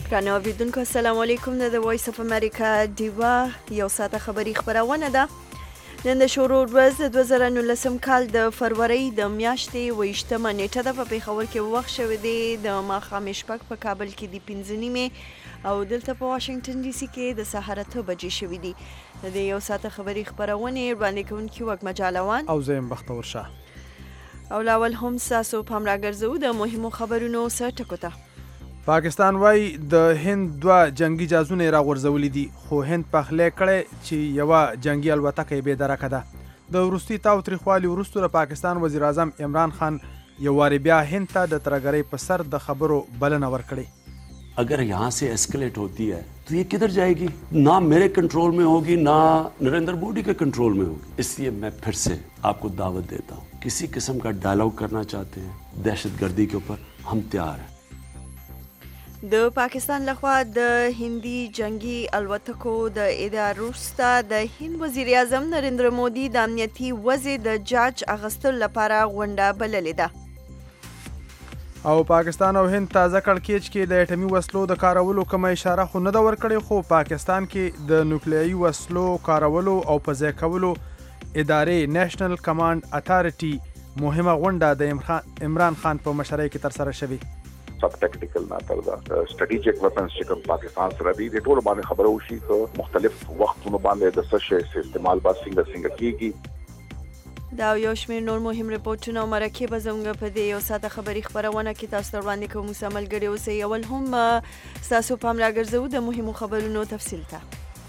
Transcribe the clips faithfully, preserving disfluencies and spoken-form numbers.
ګرانو اوریدونکو السلام علیکم. د وایس اف امریکا دیوا یو ساعته خبری خبرونه ده. نن د شروع ورځ د دوه زره نولسم کال د فروری د میاشتې ویشتمه نیټه ده. په پیښور کې وخت شوی دی د ماښام شپږ، په کابل کې د پنځه نیمې او دلته په واشنگټن ډي سي کې د سهار اته بجې شوي دي. د دې یو ساعته خبری خبرونه وړاندې کوونکي وګ مجالوان او زیم بختور شاه. او لاول هم ساسو پام راګرځو د مهمو خبرونو سره ټکو ته. پاکستان وای د هند دوه جنگي جهازونه راغورځولي دي، خو هند پخلی کړی چې یوه جنگي الوتکه یې بې درکه ده. د وروستي تاوتریخوالي وروسته د پاکستان وزیر اعظم عمران خان یو وارې بیا هند ته د ترهګرۍ په سر د خبرو بلنه ورکړې. اگر यहाँ से एस्केलेट होती है तो ये किधर जाएगी? ना मेरे कंट्रोल में होगी, ना नरेंद्र मोदी के कंट्रोल में होगी. इसलिए मैं फिर से आपको दावत देता हूँ, किसी किस्म का डायलॉग करना चाहते हैं दहशतगर्दी के ऊपर, हम तैयार हैं. د پاکستان لخوا د هندي جنگي الوتکو د ادارې وروسته د هند وزیر اعظم نریندر مودي د امنیتي وضع د جاج اخیستلو لپاره غونډه بللې ده. او پاکستان او هند تازه کړکېچ کې د اټومي وسلو د کارولو کومه اشاره خو نه ده ورکړې، خو پاکستان کې د نوکلیایي وسلو کارولو او په ځای کولو ادارې نیشنل کمانډ اتھارټي مهمه غونډه د عمران خان په مشرۍ کې ترسره شوې. سب ټیکنیکل نه تر دا سټریټیجیک ویپنز چې کوم پاکستان سره دی د ټولو باندې خبرو وشي چې مختلف وختونو باندې د څه شي استعمال با څنګه څنګه کیږي. دا یو شمېر نور مهم رپورټونه او مرکې به زموږ په دې یو ساعته خبري خبرونه کې تاسو ته وړاندې کوو. موږ ملګري اوسئ. اول هم ستاسو پام راګرځوو د مهمو خبرونو تفصیل ته.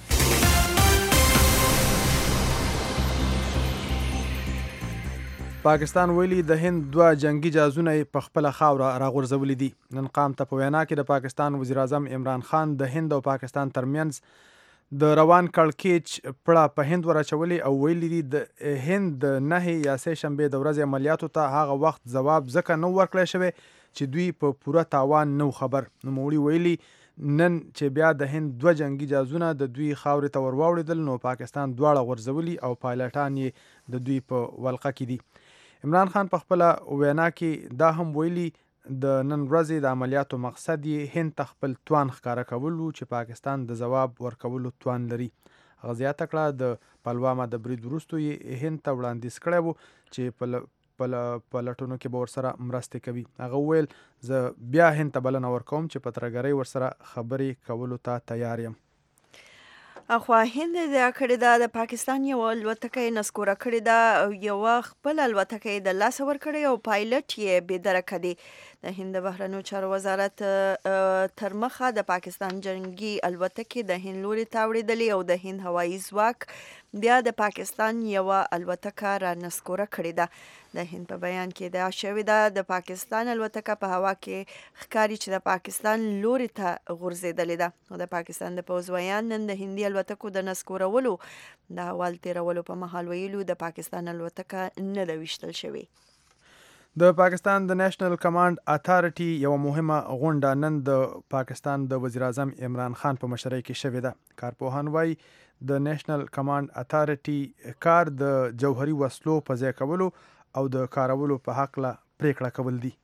پاکستان ویلي د هند دوه جنگي جهازونه په خپله خاوره راغورځولي دي. نن قام ته په وینا کې د پاکستان وزیر اعظم عمران خان د هند او پاکستان ترمنځ د روان کړکېچ پړه په هند ور اچولې او ویلي دي د هند د نهې یا سې شنبې د ورځې عملیاتو ته هغه وخت ځواب ځکه نه ورکړی شوی چې دوی په پوره تاوان نه خبر. نوموړي ویلي نن چې بیا د هند دوه جنگي جهازونه د دوی خاورې ته ور واوړېدل نو پاکستان دواړه غورځولي او پایلټان یې د دوی په ولقه کې دي. عمران خان په خپله وینا کې دا هم ویلي د نن ورځې د عملیاتو مقصد یې هند ته خپل توان ښکاره کول و چې پاکستان د ځواب ورکولو توان لري. هغه زیاته کړه د پلوامه د برید وروسته یې هند ته وړاندیز کړی و چې په لټونو کې به ورسره مرستې کوي. هغه وویل زه بیا هند ته بلنه ورکوم چې په ترهګرۍ ورسره خبرې کولو ته تیار یم. اخوا هند د کړی دا د پاکستان یو الوتکه نسکوره کړی دا او یو خپل الوتکه د لاس ور کړی او پایلټ یې بې درکه دی. د هند بهرنیو چارو وزارت تر مخه د پاکستان جنگي الوتکې د هند لوري ته وړېدلې او د هند هوایي ځواک بیا د پاکستان یو الوتکه را نسکوره کړې ده. د هند په بیان کې دا شوې ده د پاکستان الوتکه په هوا کې ښکاري چې د پاکستان لوري ته غورځېدلې ده. او د پاکستان د پوځ ویان نن د هندي الوتکو د نسکورولو د احوال تیرولو په مهال ویلو د پاکستان الوتکه نه ده ویشتل شوې. د پاکستان د نیشنل کمانډ اتھارټي یو مهمه غونډه نن د پاکستان د وزیر اعظم عمران خان په مشرۍ کې شوې ده. کارپوهان وایي د نیشنل کمانډ اتھارټي کار د جوهري وسلو په ځای کولو او د کارولو په حق له پریکړه کول دي.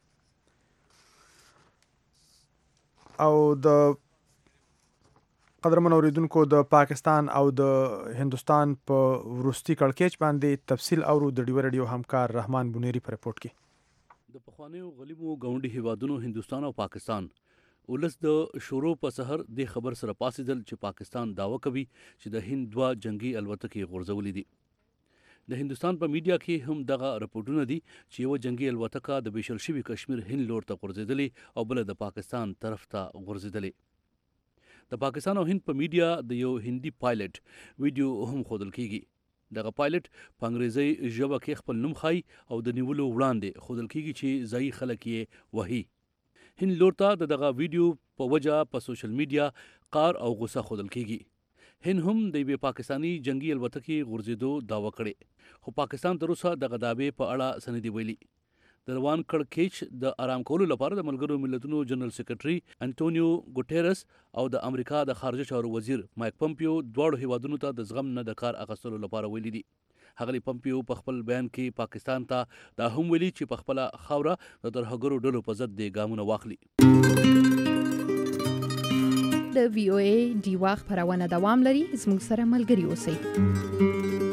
او د قدرمن اوریدونکو د پاکستان او د هندوستان په وروستي کړکېچ باندې تفصیل اورو د ډیو رادیو همکار رحمان بنيري په رپورټ کې. د پخوانیو غلیمو ګاونډي هیوادونو هندوستان او پاکستان ولس د شروع په سحر د خبر سره پاسېدل چې پاکستان داوا کوي چې د هند دوه جنگي الوتکې غورځولې دي. د هندوستان په میډیا کې هم دغه رپورټونه دي چې یو جنگي الوتکه د بیشل شوي کشمیر هند لور ته غورځېدلې او بل د پاکستان طرف ته غورځېدلې. د پاکستان او هند په میډیا د یو هندي پایلټ ویډیو هم ښودل کیږي. دغه پایلټ په انګریزي ژبه کې خپل نوم ښایي او د نیولو وړاندې ښودل کیږي چې ځایي خلک یې وهي. هند لور ته د دغه ویډیو په وجه په سوشل میډیا قار او غصه ښودل کیږي. هند هم د یوې پاکستاني جنگي الوتکې غورځېدو دعوه کړې، خو پاکستان تر اوسه دغه دعوې په اړه څه نه دي ویلي. د روان کړکېچ د آرام کولو لپاره د ملګرو ملتونو جنرال سیکرټري انټونیو ګوټیرس او د امریکا د خارجه چارو وزیر مایک پمپیو دواړو هیوادونو ته د زغم نه د کار اخیستلو لپاره ویلي دي. ښاغلي پمپیو په خپل بیان کې پاکستان ته دا هم ویلي چې په خپله خاوره د ترهګرو ډلو په ضد د ګامونه واخلي. د وی او ای ډیوا خبرونه دوام لري. زموږ سره ملګري اوسئ.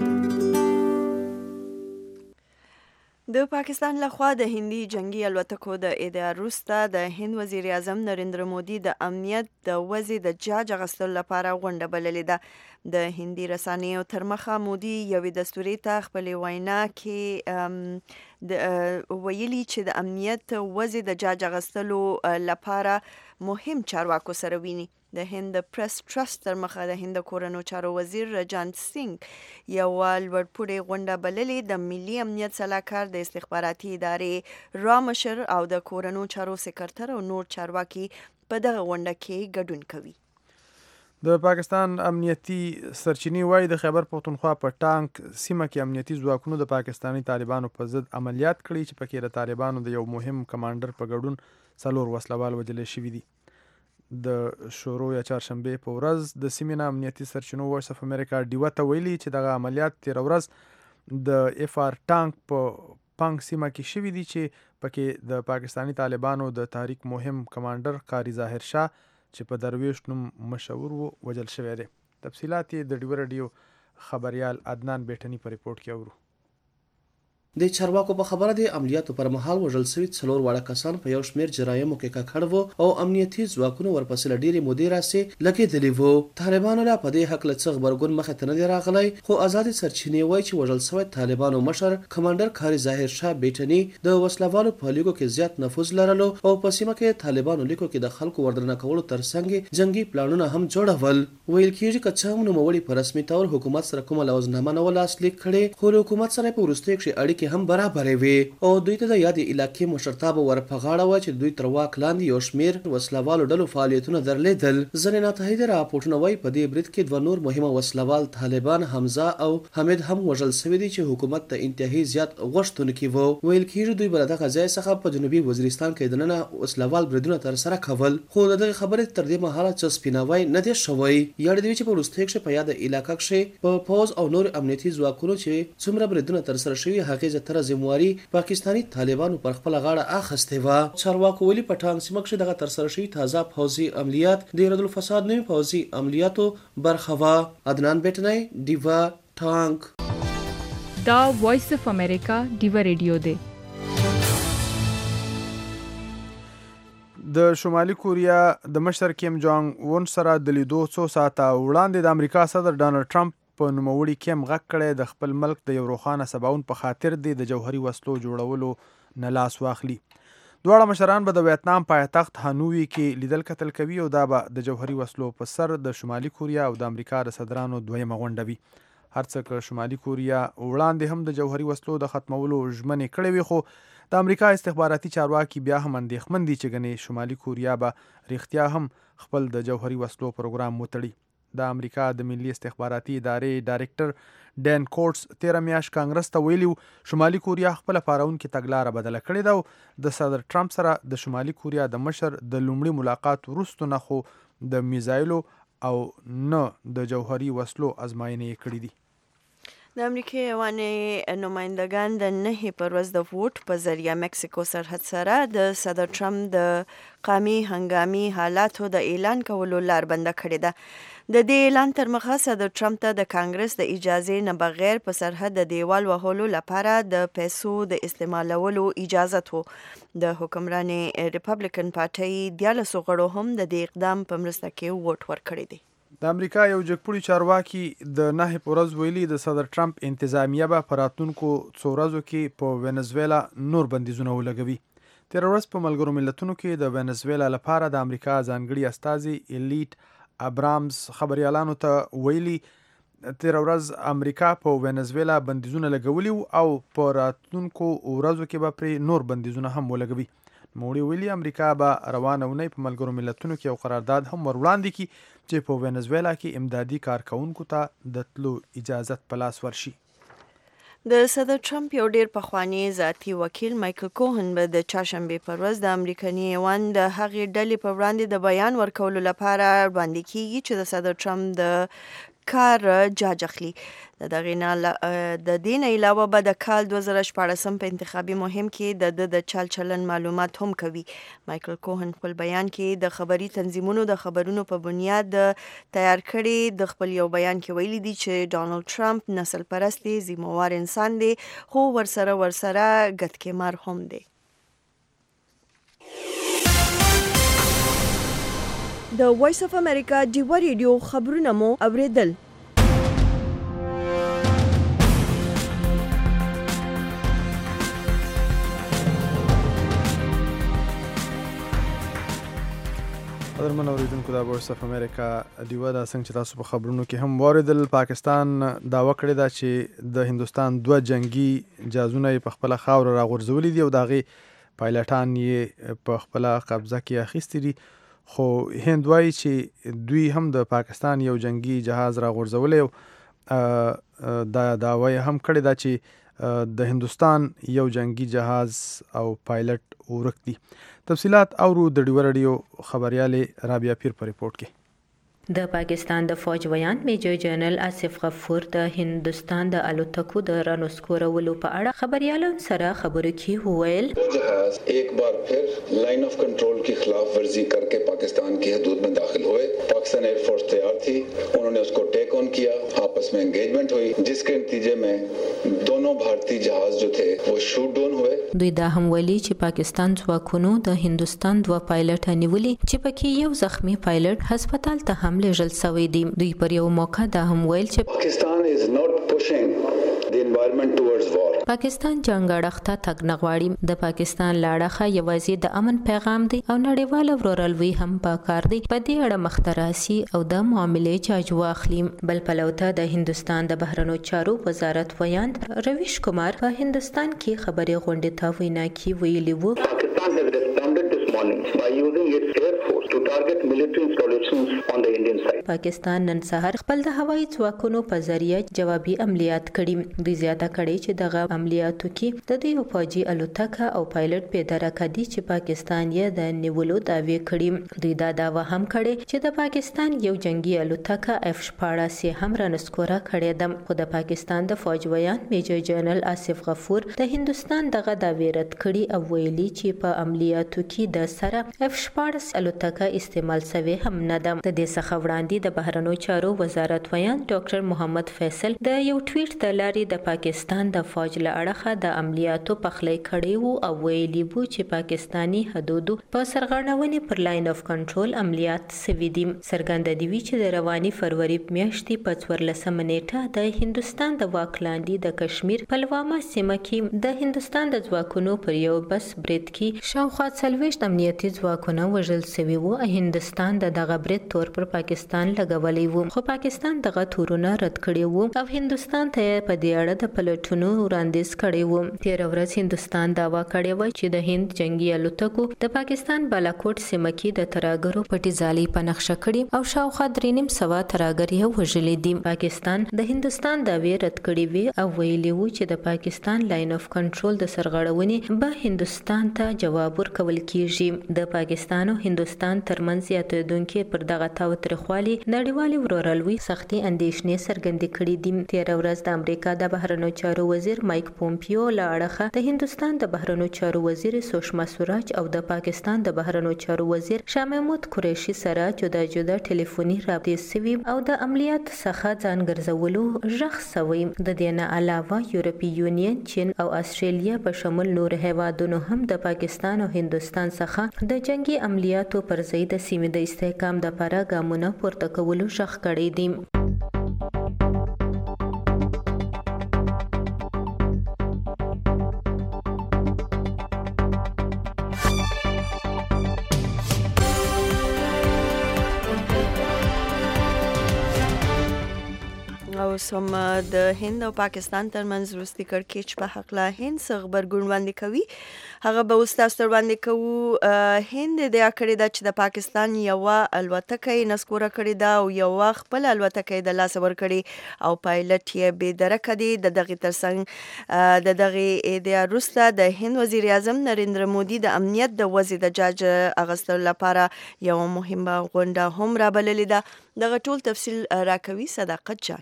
د پاکستان لخوا د هندي جنگي الوتکو د اعدار وروسته د هند وزیر اعظم نریندر مودي د امنیت د وضع د جاج اخیستلو لپاره غونډه بللې ده. د هندي رسنیو تر مخه مودي یوې دستوري ته خپلې وینا کې د ویلي چې د امنیت وضع د جاج اخیستلو لپاره مهم چارواکو سره ویني. د هند پریس ټرست تر مخه د هند کورنو چارو وزیر رجانت سنگ یو لوړپوړې غونډه بللې. د ملي امنیت سلاکار د استخباراتي ادارې را مشر او د کورنو چارو سکرټر او نور چارواکي په دغه غونډه کې ګډون کوي. د پاکستان امنیتي سرچینې وایي د خیبر پختونخوا په ټانک سیمه کې امنیتي ځواکونو د پاکستاني طالبانو په ضد عملیات کړي چې پکې د طالبانو د یو مهم کمانډر په ګډون څلور وسلوال وژل شوي دي. د شورو یا چهارشنبې په ورځ د سیمې نه امنیتي سرچینو وایس اف امریکا ډیوه ته ویلي چې دغه عملیات تېره ورځ د اف آر ټانک په پنګ سیمه کې شوي دي چې پکې د پاکستاني طالبانو د تحریک مهم کمانډر قاری ظاهر شاه چې په درویش نوم مشهور و وژل شوی دی. تفصیلات یې د ډیوه رادیو خبریال عدنان بیټني په ریپورت کې اورو. د چارواکو په خبره د عملیاتو پر مهال وژل شوي څلور واړه کسان په یو شمېر جرایمو کې ککړ وو او امنیتي ځواکونو ورپسې له ډېرې مودې راهیسې لګېدلي وو. طالبانو لا په دې هکله څه غبرګون مخې ته نه دی راغلی، خو ازادې سرچینې وایي چې وژل شوی طالبانو مشر کمانډر قاری ظاهر شاه بیټني د وسلوالو په لیکو کې زیات نفوذ لرلو او په سیمه کې طالبانو لیکو کې د خلکو وردرنه کولو ترڅنګ جنگي پلانونه هم جوړول. ویل کېږي که څه هم نوموړي په رسمي تور حکومت سره کومه لوظنامه نه وه لاسلیک کړې، خو له حکومت سره په وروستیو کښې اړیکې هم برابرې وي او دوی ته د یادې علاقې مشرتابه ور په غاړه وه چې دوی تر واک لاندې یو شمېر وسلوالو ډلو فعالیتونه درلودل. ځینې ناتایید راپورټونه وایي په دې برید کې دوه نور مهمه وسلوال طالبان حمزه او حمید هم وژل شوي دي چې حکومت ته انتهایی زیات غوښتونکي وو. ویل کېږي دوی به له دغه ځای څخه په جنوبي وزیرستان کې دننه وسلوال بریدونه ترسره کول، خو د دغې خبرې تر دې مهاله څه سپیناوی نه دی شوی. یاد دی چې په وروستیو کښې په یاده علاقه کښې په پوځ او نور امنیتي ځواکونو چې څومره بریدونه ترسره شوي هغې زیاتره ذمواري پاکستاني طالبانو پر خپل غاړه اخیستې وه. چارواکو ویلي په ټانک سیمه کښې دغه ترسره شوي تازه پوځي عملیات د ردالفساد نوي پوځي عملیاتو برخه وه. عدنان بیټنی، ډیوا، ټانک. دا وایس اف امریکا ډیوا ریډیو دی. د شمالي کوریا د مشر کیم جونګ اون سره د لیدو څو ساعته وړاندې د امریکا صدر ډانلډ ټرمپ په نوموړي کیم غږ کړی د خپل ملک د یو روښانه سباوون په خاطر دی د جوهري وسلو جوړولو نه لاس واخلي. دواړه مشران به د ویتنام پایتخت هانوي کې لیدل کتل کوي او دا به د جوهري وسلو په سر د شمالي کوریا او د امریکا د صدرانو دویمه غونډه وي. هر څه که شمالي کوریا وړاندې هم د جوهري وسلو د ختمولو ژمنې کړې وي، خو د امریکا استخباراتي چارواکي بیا هم اندېښمن دي چې ګنې شمالي کوریا به رښتیا هم خپل د جوهري وسلو پروګرام وتړي. د امریکا د ملي استخباراتي ادارې ډایرکټر ډین کورټس تیره میاشت کانګرس ته ویلي شمالي کوریا خپله پارونکې تګلاره بدله کړې ده او د صدر ټرمپ سره د شمالي کوریا د مشر د لومړي ملاقات وروسته نه خو د میزایلو او نه د جوهري وسلو ازماینې یې کړې دي. د امریکا یوانې نمایندګان د نهې پر ورځ د ووټ په ذریعه مکسیکو سرحد سره د صدر ټرمپ د قامي هنګامي حالاتو د اعلان کولو لار بنده کړې ده. د دې اعلان تر مخه صدر ټرمپ ته د کانګرس د اجازې نه بغیر په سرحد د دیوال وهلو لپاره د پیسو د استعمالولو اجازه وو. د حکمرانې ریپبلیکن پارټۍ دیارلسو غړو هم د دې اقدام په مرسته کې ووټ ورکړی دی. د امریکا یو جګپوړي چارواکي د نهې په ورځ ویلي د صدر ټرمپ انتظامیه به په راتلونکو څو ورځو کې په وینزویلا نور بندیزونه ولګوي. تېره ورځ په ملګرو ملتونو کې د وینزویلا لپاره د امریکا ځانګړي استازي ایلیټ ابرامز خبریالانو ته ویلي تېره ورځ امریکا په وینزویلا بندیزونه لګولي او په راتلونکو ورځو کې به پرې نور بندیزونه هم ولګوي. نوموړي ویلي امریکا به روانه اونۍ په ملګرو ملتونو کې یو قرارداد هم ور وړاندې کړي چې په وینزویلا کې امدادي کارکوونکو ته د تلو اجازت په لاس ورشي. د صدر ټرمپ یو ډیر پخوانی ذاتي وکیل مایکل کوهن به د چهارشنبې پر ورځ د امریکایي ایوان د هغې ډلې په وړاندې د بیان ورکولو لپاره وړاندې کیږي چې د صدر ټرمپ د کار جاج اخلي. د دغه نه د دین علاوه به د کال دوه زره شپاړسم په انتخابي مهم کې د د د چال چلن معلومات هم کوي. مایکل کوهن خپل بیان کې د خبري تنظیمونو د خبرونو په بنیاد تیار کړي د خپل یو بیان کې ویلي دي چې ډانلډ ټرمپ نسل پرست دی، ذمہوار انسان دی، خو ورسره ورسره ګټکمار هم دی. د وایس اف امریکا ډیوا ریډیو خبرونه مو اوریدل. قدرمن اوریدونکو د وایس اف امریکا ډیوا د څنګه چې تاسو په خبرونو کې هم واردل، پاکستان داوا کړې ده چې د هندستان دوه جنگي جهازونه په خپل خاور راغورځولي دي او داغي پایلټان یې په خپل قبضه کې اخیستي دي. خو هند وایي چې دوی هم د پاکستان یو جنگي جهاز راغورځولی او دا دعوی هم کړې ده چې د هندستان یو جنگي جهاز او پایلټ ورک دي. تفصیلات اورو د ډیوا رادیو خبريالې رابعه پیر په ریپورت کې. د پاکستان د فوج ویان میجر جنرال آصف غفور د هندستان د الوتکو د رانسکورولو په اړه خبريالانو سره خبرو کې وویل جهاز ایک بار پھر लाइन ऑफ कंट्रोल की खिलाफ वर्जी करके पाकिस्तान की हदूद में दाखिल हुए. पाकिस्तान एयरफोर्स तैयार थी, उन्होंने उसको टेक ऑन किया, आपस में एंगेजमेंट हुई, जिसके नतीजे में दोनों भारतीय जहाज जो थे वो शूट डाउन हुए. دوی دا هم ویلي چې پاکستان ځواکونو د هندستان دوه پایلټ نیولي چې پکې یو زخمی پایلټ هسپتال ته هم لېږل شوی دی. دوی پر یو موقع دا هم ویل چې پاکستان is not pushing the environment towards war. پاکستان جنگ اړخته تګ نه غواړي. د پاکستان لاړخه یوازې د امن پیغام دی او نړیوال ورورلوي هم پکار دی په دې اړه مختراسي او د معاملې جاج واخلي. بل پلوته د هندستان د بهرنیو چارو وزارت ویان رویش کمار په هندستان کې خبري غونډې ته وینا کې ویلي وو Pakistan has responded this morning by using its air force to target military installations on the Indian side. پاکستان نن سهار خپل د هوایي ځواکونو په ذریعہ جوابي عملیات کړي. دوی زیاته کړي چې دغه عملیاتو کې د دوی فوجي الوتکه او پایلټ په درکه دي چې پاکستان یې د نیولو دعوی کړي. دوی دا داوا هم کړي چې د پاکستان یو جنگي الوتکه اف شپاړس هم رانسکوره کړې ده. خو د پاکستان د فوج ویان میجر جنرال آصف غفور د هندستان دغه دعوی رد کړي او ویلي چې په عملیاتو کې د سره اف شپاړس الوتکه استعمال شوی هم نه ده. د دې څخه وړاندې د بهرنیو چارو وزارت ویان ډاکټر محمد فیصل د یو ټویټ د لارې د پاکستان د فوج له اړخه د عملیاتو پخلی کړی وو او ویلي وو چې پاکستانی حدودو په سرغړونې پر لاین اف کنټرول عملیات سوي دي. څرګنده دی چې د رواني فروری میاشتې په څوارلسمه نیټه د هندستان د واک لاندې د کشمیر پلواما سیمه کې د هندستان د ځواکونو پر یو بس برید کې شاوخوا څلوېښت امنیتي ځواکونه وژل شوي وو. هندستان د دغه برید تور پر پاکستان لګولی وو خو پاکستان دغه تورونه رد کړي وو او هندستان ته په دې اړه د پلټونو وړاندیز کړی وو. تیر ورځ هندستان داوا کړی و چې د هند جنگي الوتکو د پاکستان بالاکوټ سیمه کې د ترهګرو پټي ځالۍ په نقشه کړي او شاوخوا درې نیم سوه ترهګر یې وژلي دي. پاکستان د هندستان دعوی رد کړي وي او ویلي وو چې د پاکستان لاین اف کنټرول د سرغړونې به هندستان ته جواب ورکول کیږي. د پاکستان او هندستان ترمنځ یاتېدونکي پر دغه تاوتریخوالي نړیوالې ورورلوي سختي اندېښنې څرګندې کړې دي. تیر ورځ د امریکا د بهرنیو چارو وزیر مایک پومپیو له اړخه د هندستان د بهرنیو چارو وزیر سوشما سوراج او د پاکستان د بهرنیو چارو وزیر شاه محمود قریشي سره جدا جدا ټلیفوني رابطې سوي او د عملیات څخه ځان ګرځولو غږ سوی. د دې نه علاوه یورپی یونین، چین او استرالیا په شمول نور هیوادونو هم د پاکستان او هندستان څخه د جنگي عملیاتو پر ضد د سیمې د استحکام لپاره ګامونه پورته کولو غږ کړی دی. او اوس هم د هند او پاکستان ترمنځ وروستي کړکېچ په حقله هند څه غبرګون وړاندې کوي هغه به اوس تاسو ته وړاندې کوو. هند ادعا کړې ده چې د پاکستان یوه الوتکه یې نسکوره کړې ده او یوه خپله الوتکه یې د لاسه ورکړې او پایلټ یې بې درکه دی. د دغې ترڅنګ د دغې ادعا وروسته د هند وزیر اعظم نریندر مودي د امنیت د وضع د جاج اخیستلو لپاره یوه مهمه غونډه هم رابللې ده. دغه ټول تفصیل راکوي صداقت جان.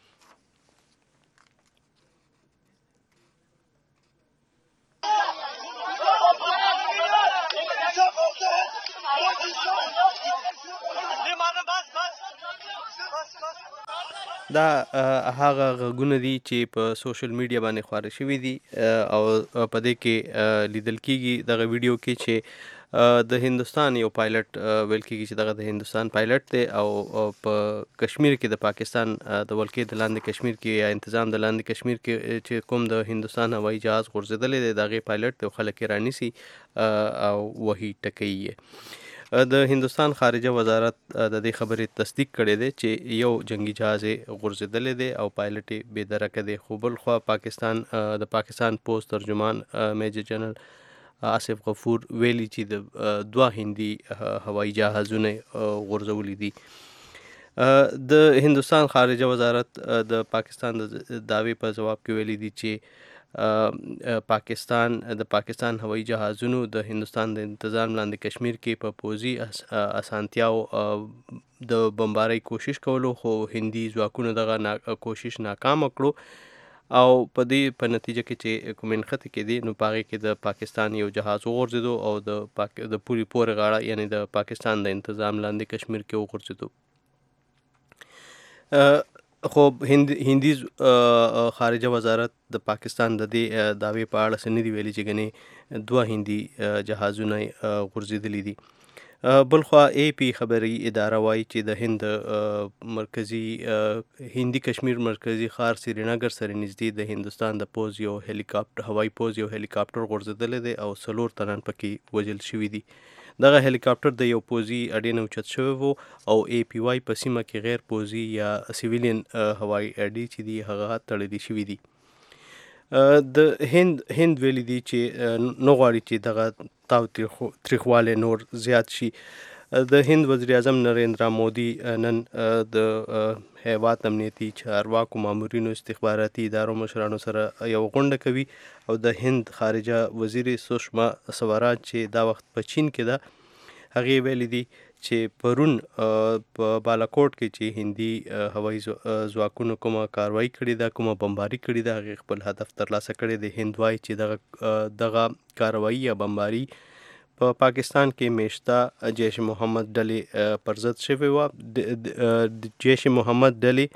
دا هغه غږونه دي چې په سوشل میډیا باندې خپاره شوي دي او په دې کې لیدل کېږي دغه ویډیو کې چې د هندوستان یو پایلټ ویل کېږي چې دغه د هندوستان پایلټ دی او په کشمیر کې د پاکستان د ولکې د لاندې کشمیر کې یا انتظام د لاندې کشمیر کې چې کوم د هندوستان هوایي جهاز غورځېدلی دی د هغې پایلټ دی او خلک یې رانیسي او وهي ټکوي یې. د هندوستان خارجه وزارت د دې خبرې تصدیق کړی دی چې یو جنگي جهاز یې غورځېدلی دی او پایلټ یې بې درکه دی. خو بل خوا پاکستان د پاکستان پوسټ ترجمان میجر جنرال آصف غفور ویلي چې د دوه هندي هوایي جهازونه غورځولي دي. د هندوستان خارجه وزارت د پاکستان د دعوې په جواب کې ویلي دي چې پاکستان د پاکستان هوایي جهازونو د هندوستان د انتظام لاندې کشمیر کې په پوځي اسانتیاو د بمبارۍ کوشش کولو خو هندي ځواکونو دغه کوشش ناکامه کړو او په دې په نتیجه کې چې کوم نښتې کېدې نو په هغې کې د پاکستان یو جهاز وغورځېدو او د پاک د پوري پورې غاړه یعنی د پاکستان د انتظام لاندې کشمیر کې وغورځېدو. خو هند هندي خارجه وزارت د پاکستان د دې دعوې په اړه څه نه دي ویلي چې ګنې دوه هندي جهازونه غورځېدلي دي. بل خوا ای پی خبري اداره وایي چې د هند مرکزي هندي کشمیر مرکزي ښار سرینگر سره نږدې د هندوستان د پوځ یو هلیکاپټر هوایي پوځ یو هلیکاپټر غورځېدلی دی او څلور تنان پکې وژل شوي دي. دغه هلیکاپټر د یو پوځي اډې نه اوچت شوی و او ای پی واي په سیمه کې غیر پوځي یا سیویلین هوایي اډې چې دي هغه تړلې شوي دي. د هند هند ویلي دي چې نه غواړي چې دغه تاو تریخوالی نور زیات شي. د هند وزیر اعظم نریندرا مودي نن د هیواد امنیتي چارواکو مامورینو استخباراتي ادارو مشرانو سره یو غونډه کوي او د هند خارجه وزیر سوشما سوراج چې دا وخت په چین کې ده هغې ویلي دي چې پرون په بالاکوټ کې چې هندي هوایي ځواکونو کومه کاروایي کړې ده کومه بمباري کړې ده هغې خپل هدف ترلاسه کړی دی. هند وایي چې دغه دغه کاروایي یا بمباري په پاکستان کې میشته جیش محمد ډلې پر ضد شوې وه. د جیش محمد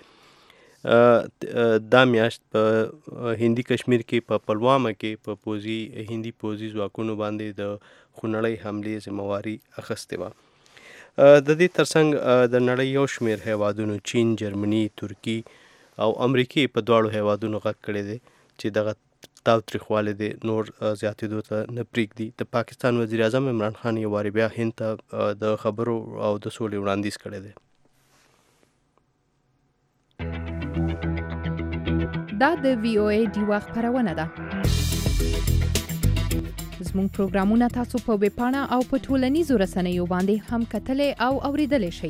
ډلې دا میاشت په هندي کشمیر کې په پلوامه کې په پوځي هندي پوځي ځواکونو باندې د خونړۍ حملې ذمهواري اخیستې وه. د دې ترڅنګ د نړۍ یو شمېر هیوادونو چین، جرمني، ترکي او امریکې په دواړو هیوادونو غږ کړی دی چې دغه تاو تریخوالی دی نور زیاتېدو ته نه پرېږدي. د پاکستان وزیر اعظم عمران خان یو وارې بیا هند ته د خبرو او د سولې وړاندیز کړی دی. دا د وی او ای ډیوا خپرونه ده. زموږ پروګرامونه تاسو په ویب پاڼه او په ټولنیزو رسنیو باندې هم کتلی او اوریدلی شئ.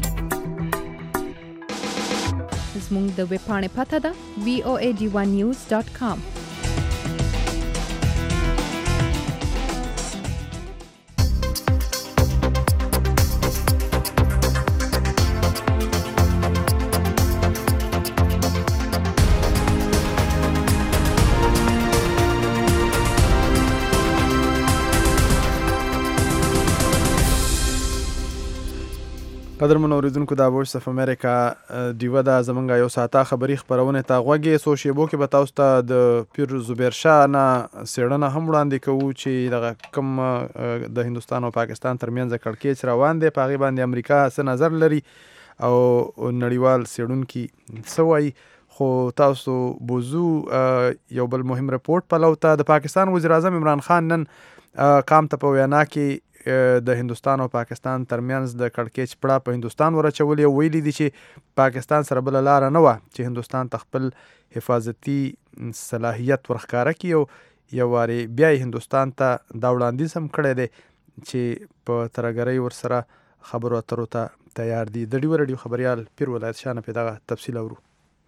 زموږ د ویب پاڼې پته ده وی او ای ډیوا نیوز ډاټ کام. قدرمن اوریدونکو دا وایس اف امریکا دیوه دا زمونږ یو ساعته خبري خپرونه ته غوږی سو شیبو کې به تاسو ته د پیر زبیر شاه نه څېړنه هم وړاندې کوو چې دغه کوم د هندوستان او پاکستان ترمنځ کړکېچ روان دی په هغې باندې امریکا څه نظر لري او نړیوال څېړونکي څه وایي. خو تاسو بوزو یو بل مهم رپورټ پلو ته. د پاکستان وزیر اعظم عمران خان نن قام ته په وینا کې د هندوستان او پاکستان ترمنځ د کړکېچ پړه په هندوستان ورچولې او ویلي دي چې پاکستان سره بله لاره نه وه چې هندوستان ته خپل حفاظتي صلاحیت ورښکاره کړي او یو وارې بیا یې هندوستان ته دا وړاندیز هم کړی دی چې په ترهګرۍ ورسره خبرو اترو ته تیار دي. د ډیو رډیو خبریال پیر ولایت شاه نه پې دغه تفصیل اورو.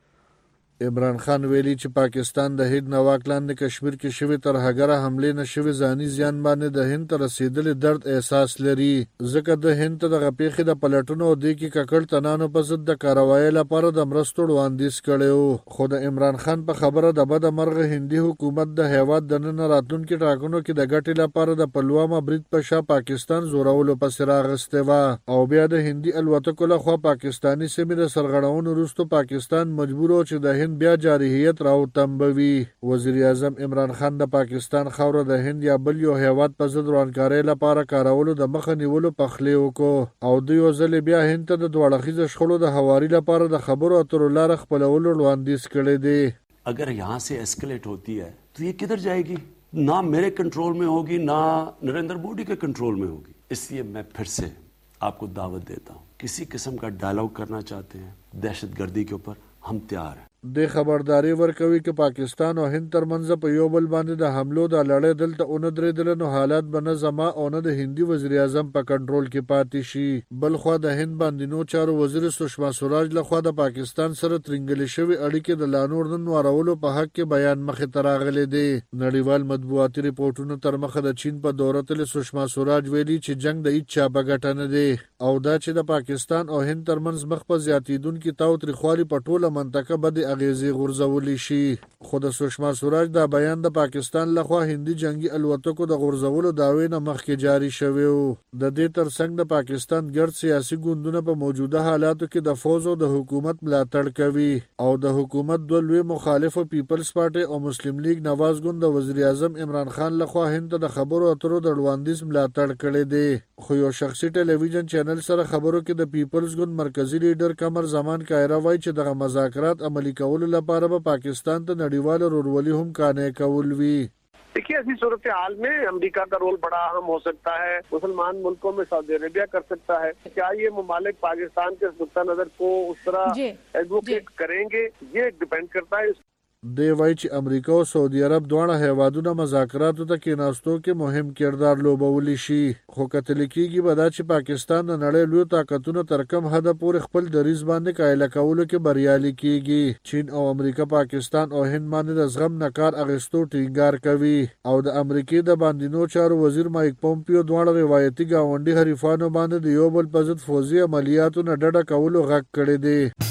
عمران خان ویلي چې پاکستان د هند نه واک لاندې کشمیر کې شوې ترهګره حملې نه شوې ځاني زیان باندې د هند ته رسېدلې درد احساس لري، ځکه د هند ته دغه پیښې د پلټنو او دې کې ککړ تنانو په ضد د کاروایۍ لپاره د مرستو وړاندیز کړی و. خو د عمران خان په خبره د بده مرغه هندي حکومت د هیواد دننه راتلونکي ټاکنو کې د ګټې لپاره د پلوامه برید په شا پاکستان زورولو پسې راغستې وه او بیا د هندي الوتکو لخوا پاکستاني سیمې د سرغړونو وروسته پاکستان مجبور و چې د بیا جارحیت راو تنبوي. وزیر اعظم عمران خان د پاکستان خاوره د هند یا بل یو هیواد په ضد روانکارۍ لپاره کارولو د مخه نیولو پخلی وکړو او دوی یو ځل بیا هند ته د دوه اړخیزو شخړو د هواري لپاره د خبرو اترو لاره خپلولو وړاندیز کړی دی. अगर यहाँ से एस्केलेट होती है तो ये किधर जाएगी? ना मेरे कंट्रोल में होगी ना नरेंद्र मोदी के कंट्रोल में होगी. इसलिए मैं फिर से आपको दावत देता हूँ, किसी किस्म का डायलॉग करना चाहते हैं दहशतगर्दी के ऊपर, हम तैयार हैं. د خبرداري ورکوي چې پاکستان او هند ترمنځ په یو بل باندې د حملو د لړۍ دلته اون درېدل نو حالات به نه زما او نه د هندي وزیر اعظم په کنټرول کې پاتې شي. بل خو د هند باندې نو چارو وزیر سشما سوراج لخوا د پاکستان سره ترنګلې شوی اړیکې د لانور نن وارولو په حق کې بیان مخې ته راغلی دی. نړیوال مطبوعاتي ریپورټونو تر مخه د چین په دوره تل سشما سوراج ویلي چې جنگ د هیڅ چا په ګټه نه دی او دا چې د پاکستان او هند ترمنځ مخ په زیاتیدونکي تاوتریخوالي په ټوله منطقه به د اغیزې غورځولی شي. خو د سشما سوراج دا بیان د پاکستان لخوا هندي جنگي الوتکو د غورځولو دعوې نه مخکې جاری شوی و. د دې ترڅنګ د پاکستان ګرد سیاسي ګوندونه په موجوده حالاتو کې د فوز او د حکومت ملاتړ کوي او د حکومت دوه لوی مخالفو پیپلز پارټي او مسلم لیگ نواز ګوند د وزیر اعظم عمران خان لخوا هند ته د خبرو اترو د وړاندیز ملاتړ کړی دی. خو یو شخصي ټلویزیون چینل سره خبرو کې د پیپلز ګوند مرکزی لیډر قمر زمان کایرا وایي چې دغه مذاکرات عملي کولو لپاره به پاکستان ته نړیوال رورولي هم قانع کول وي. देखिए ऐसी सूरत हाल में अमेरिका का रोल बड़ा अहम हो सकता है, मुसलमान मुल्कों में सऊदी अरेबिया कर सकता है. क्या ये ममालिक पाकिस्तान के नुक्ता नजर को उस तरह एडवोकेट करेंगे, ये डिपेंड करता है. دی وایي چې امریکا او سعودي عرب دواړه هیوادونه مذاکراتو ته کېناستو کې مهم کردار لوبولی شي. خو کتل کېږي به دا چې پاکستان د نړۍ لویو طاقتونو تر کم حده پورې خپل دریځ باندې قایله کولو کې بریالي کېږي. چین او امریکا پاکستان او هند باندې د زغم نه کار اخیستو ټینګار کوي او د امریکې د باندینو چارو وزیر مایک پومپیو دواړه روایتي ګاونډي حریفانو باندې د یو بل په ضد فوزي عملیاتو نه ډډه کولو غږ کړی دی.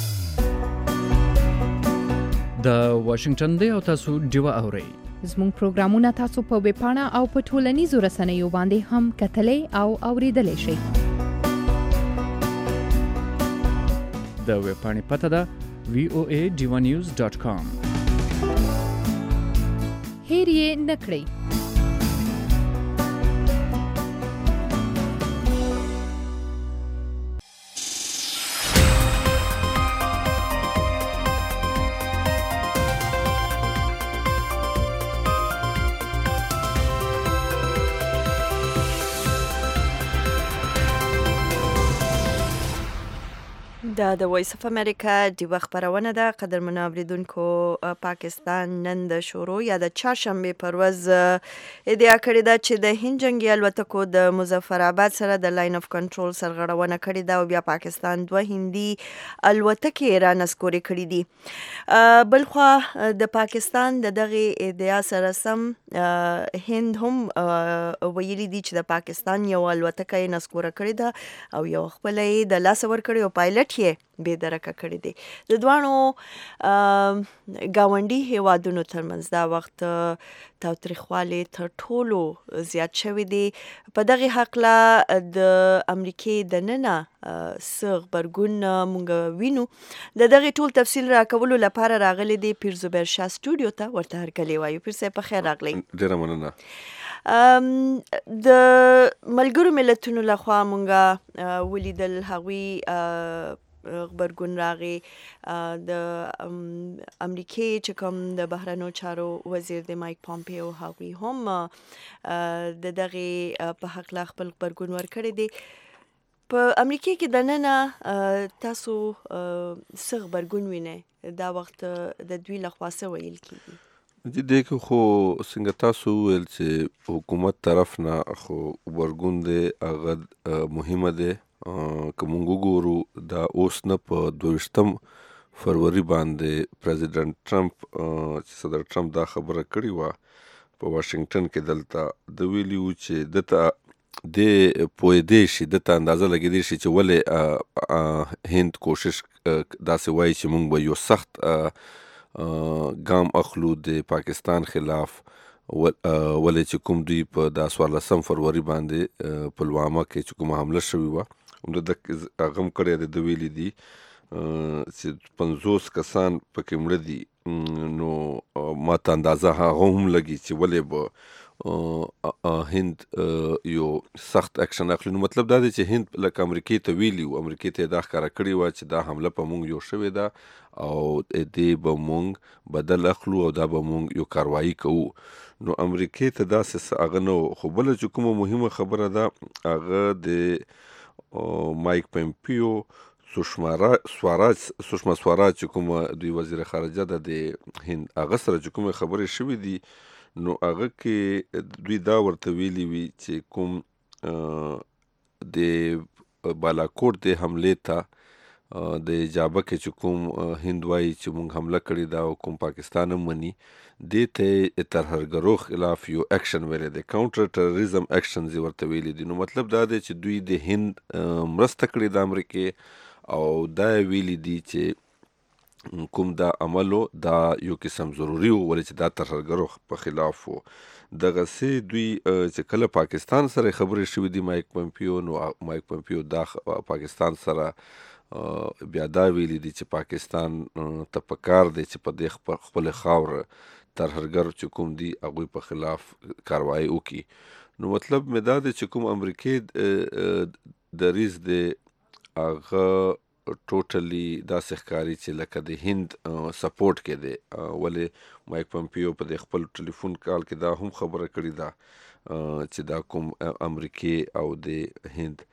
د واشنگټن دی او تاسو ډیوه اورئ. زموږ پروګرامونه تاسو په ویب پاڼه او په ټولنیزو رسنیو باندې هم کتلی او اوریدلی شئ. د ویب پاڼې پته ده وی او ای ډیوه نیوز ډاټ کام. هیر یې نه کړئ. دا د وایس اف امریکا ډیوه خبرونه ده. قدرمنو اوریدونکو، پاکستان نن د شروع یا د چهارشنبه پر ورځ ادعا کړې ده چې د هند جنگي الوتکو د مظفر آباد سره د لاین اف کنټرول سرغړونه کړې ده او بیا پاکستان دوه هندي الوتکې را نسکورې کړې دي. بلخوا د پاکستان د دغه ادعا سره سم هند هم ویلي دي چې د پاکستان یو الوتکه یې نسکوره کړې ده او یو خپل یې د لاس ورکړی او پایلټ یې بې درکه کړی دی. د دواړو ګاونډي هیوادونو ترمنځ دا وخت تاوتریخوالی تر ټولو زیات شوی دی. په دغه هکله د امریکې دننه څه غبرګون مونږ وینو. د دغه ټول تفصیل راکولو لپاره راغلی دی پیر زبیر شاه سټوډیو ته. ورته هرکلی وایو. پیر صاحب په خیر راغلی. ډېره مننه. د ملګرو ملتونو لخوا مونږه ولیدل هغوی غبرګون راغی د امریکای چې کوم د بهرنیو چارو وزیر د مایک پامپیو هغوی هم د دغه په حق لا خپل غبرګون ورکړی دی. په امریکا کې دننه تاسو څه غبرګون وینئ دا وخت د دوی لخوا څه ویل کیږي؟ دې دې کې خو څنګه تاسو ویل چې حکومت طرف نه خو غبرګون دی هغه مهمه دی. که مونږ وګورو دا اوس نه په دویشتم فروری باندې پریزیډنټ ټرمپ چې صدر ټرمپ دا خبره کړې وه په واشنګټن کې دلته د ویلي وو چې دته د پوهېدی شي دته اندازه لګېدی شي چې ولې هند کوشش داسې وایي چې مونږ به یو سخت ګام اخلو د پاکستان خلاف ولې چې کوم دوی په دا څوارلسم فروری باندې پلوامه کې چې کومه حمله شوې وه د هغه هم کړی دی. د ویلي دي چې پنځوس کسان پکې مړه دي نو ما ته اندازه هغه هم لګي چې ولې به هند یو سخت اکشن اخلي. نو مطلب دا دی چې هند لکه امریکې ته ویلي و امریکې ته دا ښکاره کړې وه چې دا حمله په مونږ یو شوې ده او دې به مونږ بدل اخلو او دا به مونږ یو کاروایي کوو. نو امریکې ته داسې هغه نه و. خو بله چې کومه مهمه خبره ده هغه د مایک پامپیو سوشما سوراج سوشما سوراج چې کومه دوی وزیر خارجه ده د هند هغه سره چې کومه خبرې شوې دي نو هغه کې دوی دا ورته ویلي وي چې کوم د بالاکوټ د حملې ته د جابه کې چې کوم هند وایي چې مونږ حمله کړې ده او کوم پاکستان هم مني دې ته ترهګرو خلاف یو اکشن ویلی دی کاونټر ټرریزم اکشنز یې ورته ویلي دي. نو مطلب دا دی چې دوی د هند مرسته کړې د امریکې او دا یې ویلي دي چې کوم دا عملو دا یو قسم ضروري و ولې چې دا ترهګرو په خلاف و. دغسې دوی چې کله پاکستان سره خبرې شوې دي مایک پامپیو نو مایک پامپیو دا پاکستان سره بیا دا ویلي دي چې پاکستان ته پکار دی چې په دې خپل خاوره ترهګر چې کوم دي هغوی په خلاف کاروایي وکړي. نو مطلب مې دا دی چې کوم امریکې دریځ دی هغه ټوټلی داسې ښکاري چې لکه د هند سپورټ کې دی. ولې مایک پامپیو په د خپل ټلیفون کال کې دا هم خبره کړې ده چې دا کوم امریکې او د هند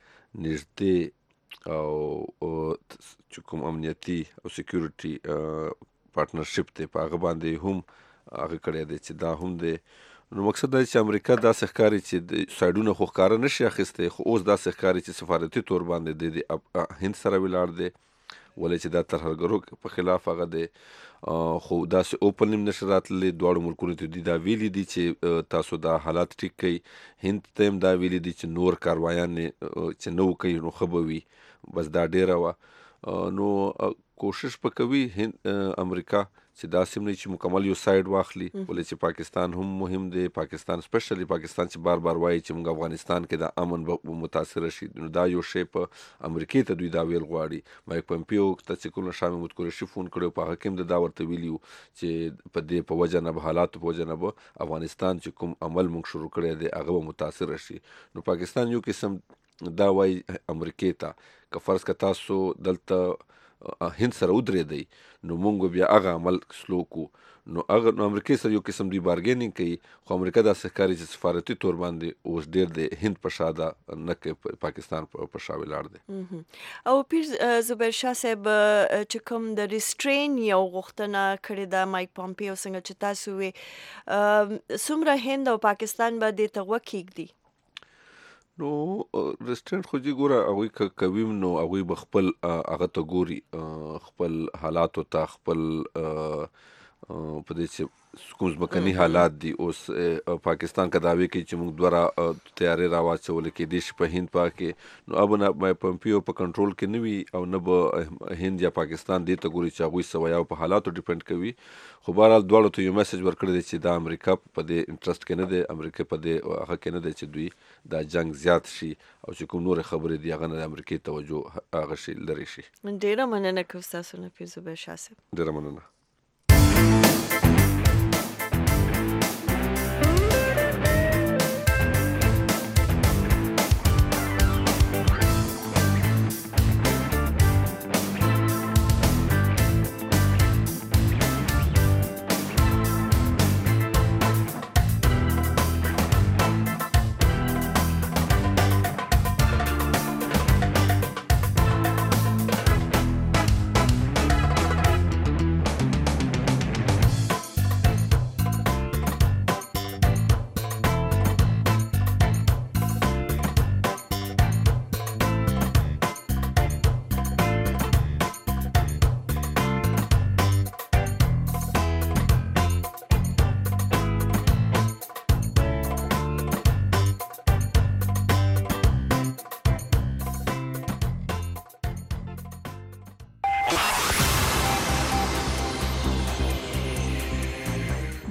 نږدې او چې کوم امنیتي او سیکیورټي پارټنرشپ دی په هغه باندې هم هغه کړی دی چې دا هم دی. نو مقصد دا چې امریکا داسې ښکاري چې د سایډونه خو ښکاره نشي اخیستی خو اوس داسې ښکاري چې سفارتي طور باندې دی د هند سره ولاړ دی ولې چې دا ترهګرو په خلاف هغه دی. خو داسې اوپن هم نشي راتللی. دواړو ملکونو ته دوی دا ویلي دي چې تاسو دا حالات ټیک کړئ. هند ته هم دا ویلي دي چې نور کاروایان چې نه وکوي نو ښه به وي. بس دا ډیره وه. نو کوشش به کوي هند امریکا چې داسې هم نه چې مکمل یو سایډ واخلي ولې چې پاکستان هم مهم دی. پاکستان سپیشلی پاکستان چې بار بار وایي چې موږ افغانستان کې د امن به متاثره شي نو دا یو شی په امریکې ته دوی دا ویل غواړي. مایک پامپیو ته چې کوم شاه محمود قریشي فون کړی په هغه کې هم د دا ورته ویلي وو چې په دې په وجه نه به حالاتو په وجه نه به افغانستان چې کوم عمل موږ شروع کړی دی هغه به متاثره شي. نو پاکستان یو قسم دا وایي امریکې ته که فرض که تاسو دلته هند سره ودرېدی نو مونږ بیا هغه عمل سلو کو نو هغه نو امریکې سره یو قسم دوی بارګینینګ کوي خو امریکا داسې ښکاري چې سفارتي طور باندې اوس ډېر د هند په شا ده نه کې پاکستان په شا ولاړ دی. او پیر زبیر شاه صاحب چې کوم د ریسټرین یو غوښتنه کړې ده مایک پامپیو څنګه چې تاسو وې څومره هند او پاکستان به دې ته وکیږدي؟ نو ریسټرنټ خو چې ګوره هغوی که کوي نو هغوی به خپل هغه ته ګوري خپل حالاتو ته خپل په دې چې کوم ځمکني حالات دي. اوس پاکستان که دعوې کوي چې موږ دوه تیارې راواچولې کېدای شي په هند پا کې نو اب نه مایک پامپیو په کنټرول کې نه وي او نه به هند یا پاکستان دې ته ګوري چې هغوی څه وایي او په حالاتو ډیپینډ کوي. خو بهرحال دواړو ته یو میسج ورکړی دی چې دا امریکا په دې انټرسټ کې نه دی امریکا په دې هغه کې نه دی چې دوی دا جنګ زیات شي او چې کوم نورې خبرې دي هغه نه د امریکې توجه هغه شي لرې شي. ډېره مننه کوم ستاسو نه پیر زبیر شاه صاحب. ډېره مننه.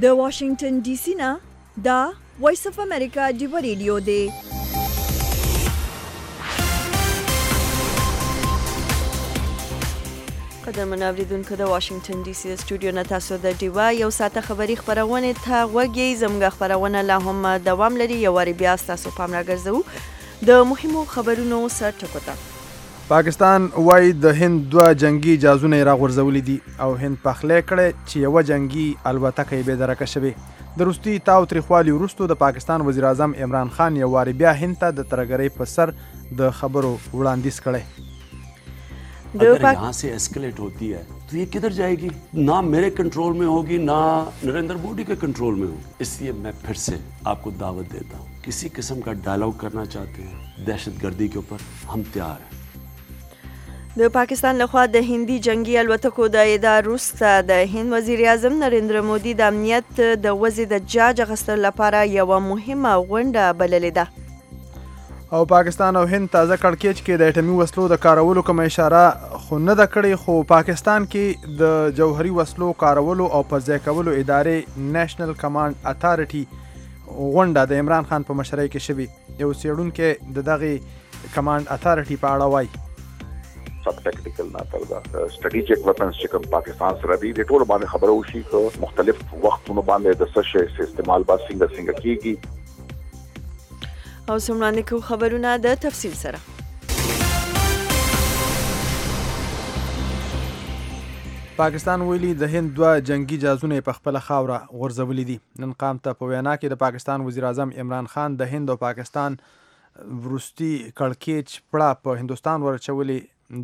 د واشنگټن ډي سي نه دا وایس اف امریکا ډیو ریډیو دی. قدرمن اوریدونکو د واشنگټن ډي سي د سټوډیو نه تاسو د ډیوا یو ساعته خبری خبرونه ته وګورئ. زموږ خبرونه لا هم دوام لري. یو وری بیا تاسو پام راګرځو د مهمو خبرونو سر ټکوته. پاکستان وای د هند دوه جنگي جهازونه راغورځولي دي او هند پخلی کړی چې یو جنگي الوتکه یې بېدرکه شوې. د روستي تاو تریخوالي وروسته د پاکستان وزیر اعظم عمران خان یو واری بیا هند ته د ترګرۍ په سر د خبرو وړاندیز کړی. अगर यहाँ से एस्केलेट होती है तो ये किधर जाएगी? ना मेरे कंट्रोल में होगी ना नरेंद्र मोदी के कंट्रोल में होगी. इसलिए मैं फिर से आपको दावत देता हूँ, किसी किस्म का डायलॉग करना चाहते हैं दहशतगर्दी के ऊपर, हम तैयार हैं. د پاکستان لخوا د هندي جنگي الوتکو د ادارې وروسته د هند وزیر اعظم نریندر مودي د امنیت د وضع د جاج اخیستلو لپاره یوه مهمه غونډه بللې ده. او پاکستان او هند تازه کړکېچ کې د اټومي وسلو د کارولو کوم اشاره خو نه ده کړې، خو پاکستان کې د جوهري وسلو کارولو او پر ځای کولو ادارې نیشنل کمانډ اتارټي غونډه د عمران خان په مشرۍ کې شوې. یو څېړونکی د دغې کمانډ اتارټي په اړه وایي سب ټیکنیکل نه تر دا سټریټیجیک ویپنز چې کوم پاکستان سره دي د ټولو باندې خبرو وشي چې مختلف وختونو باندې د څه شي استعمال با څنګه څنګه کیږي. او سملاندې کو خبرونه د تفصیل سره. پاکستان ویلي د هند دوه جنگي جهازونه په خپل خاوره غورځولي دي. نن قام ته په وینا کې د پاکستان وزیر اعظم عمران خان د هند او پاکستان وروستي کړکېچ پړه په هندوستان ورچولي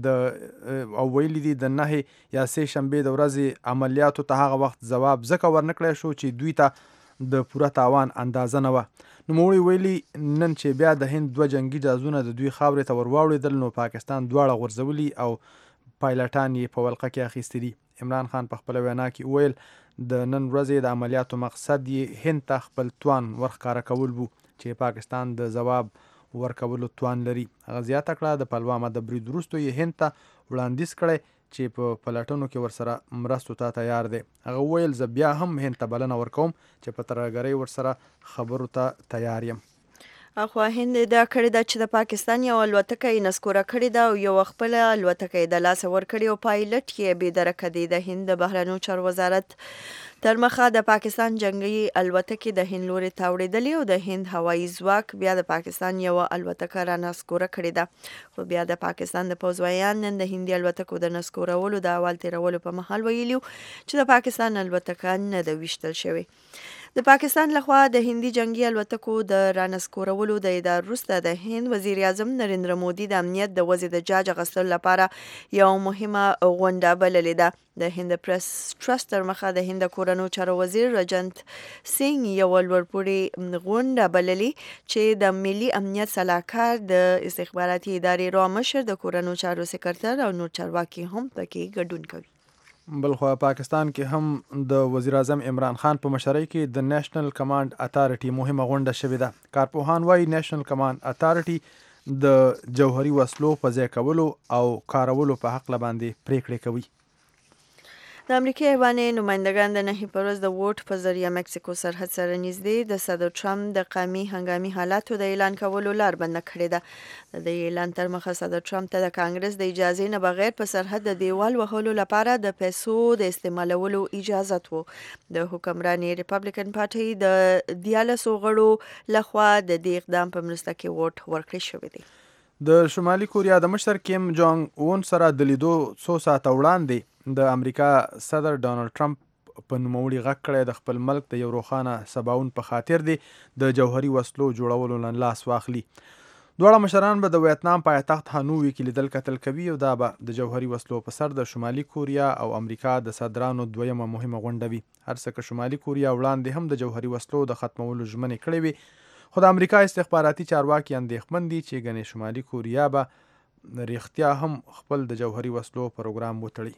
د او ویلي دي د نهي یا سې شنبې د ورځې عملیاتو ته هغه وخت ځواب ځکه ورنکړی شو چې دوی ته د پوره تاوان اندازه نه وه. نوموړي ویلي نن چې بیا د هند دوه جنگي جهازونه د دوی خاورې ته ور واوړېدل نو پاکستان دواړه غورځولي او پایلټان یې په ولقه کې اخیستي دي. عمران خان په خپله وینا کې وویل د نن ورځې د عملیاتو مقصد یې هند ته خپل توان ورښکاره کول بو چې پاکستان د ځواب ورکولو توان لري. هغه زیاته کړه د پلوامه د برید وروسته یې هند ته وړاندیز کړی چې په پلټنو کې ورسره مرستو ته تیار دی. هغه وویل زه بیا هم هند ته بلنه ورکوم چې په ترهګرۍ ورسره خبرو ته تیار یم. اخوا هند دا کړې ده چې د پاکستان یو الوتکه یې نسکوره کړې ده او یو خپله الوتکه یې د لاسه ورکړې او پایلټ یې بېدرکه دی. د هند د بهرنیو چارو وزارت تر مخه د پاکستان جنگي الوتکې د هند لوري ته وړېدلې او د هند هوایي ځواک بیا د پاکستان یو الوتکه را نسکوره کړې ده. خو بیا د پاکستان د پوځویان نن د هندي الوتکو د نسکورولو د اول تیرولو په مهال ویلي چې د پاکستان الوتکه نه ده ویشتل شوې. د پاکستان لخوا د هندي جنگي الوتکو د رانسکورولو د ادارې وروسته د هند وزیر اعظم نریندر مودي د امنیت د وضع د جاج اخیستلو لپاره یو مهمه غونډه بللې ده. د هند پریس ټرست تر مخه د هند کورنو چارو وزیر رجنت سینګ یو لوړپوړي غونډه بللې چې د ملي امنیت صلاحکار د استخباراتي ادارې رامشر د کورنو چارو سکرټر او نور چارواکي هم پکې ګډون کوي. بلخوا پاکستان کې هم د وزیر اعظم عمران خان په مشرۍ کې د نیشنل کمانډ اتارټي مهمه غونډه شوې ده. کارپوهان وایي نیشنل کمانډ اتارټي د جوهري وسلو په ځای کولو او کارولو په حق باندې پریکړې کوي. د امریکای ایواني نمایندګان د نهي پر ورځ د ووټ په ذریعه مکسیکو سرحد سره نږدې د صدر ټرمپ د قومي هنګامي حالاتو د اعلان کولو لار بنده کړې ده. د اعلان تر مخه صدر ټرمپ ته د کانګرس د اجازې نه بغیر په سرحد د دیوال وهلو لپاره د پیسو د استعمالولو اجازه وو. د حکمراني ریپبلیکن پارټي د دیالسو غړو لخوا د دې اقدام په مرسته کې ووټ ورکړی شوی دی. د شمالي کوریا د مشر کیم جونګ اون سره د لیدو څو ساعته وړاندې د امریکا صدر ډانلډ ټرمپ په نوموړي غږ کړی د خپل ملک د یو روښانه سباوون په خاطر دی د جوهري وسلو جوړولو نه لاس واخلي. دواړه مشران به د ویتنام پایتخت هانوي کې لیدل کتل کوي او دا به د جوهري وسلو په سر د شمالي کوریا او امریکا د صدرانو دویمه مهمه غونډه وي. هر څه که شمالي کوریا وړاندې هم د جوهري وسلو د ختمولو ژمنې کړې وي، خو د امریکا استخباراتي چارواکي اندېښمن دي چې ګنې شمالي کوریا به رښتیا هم خپل د جوهري وسلو پروګرام وتړي.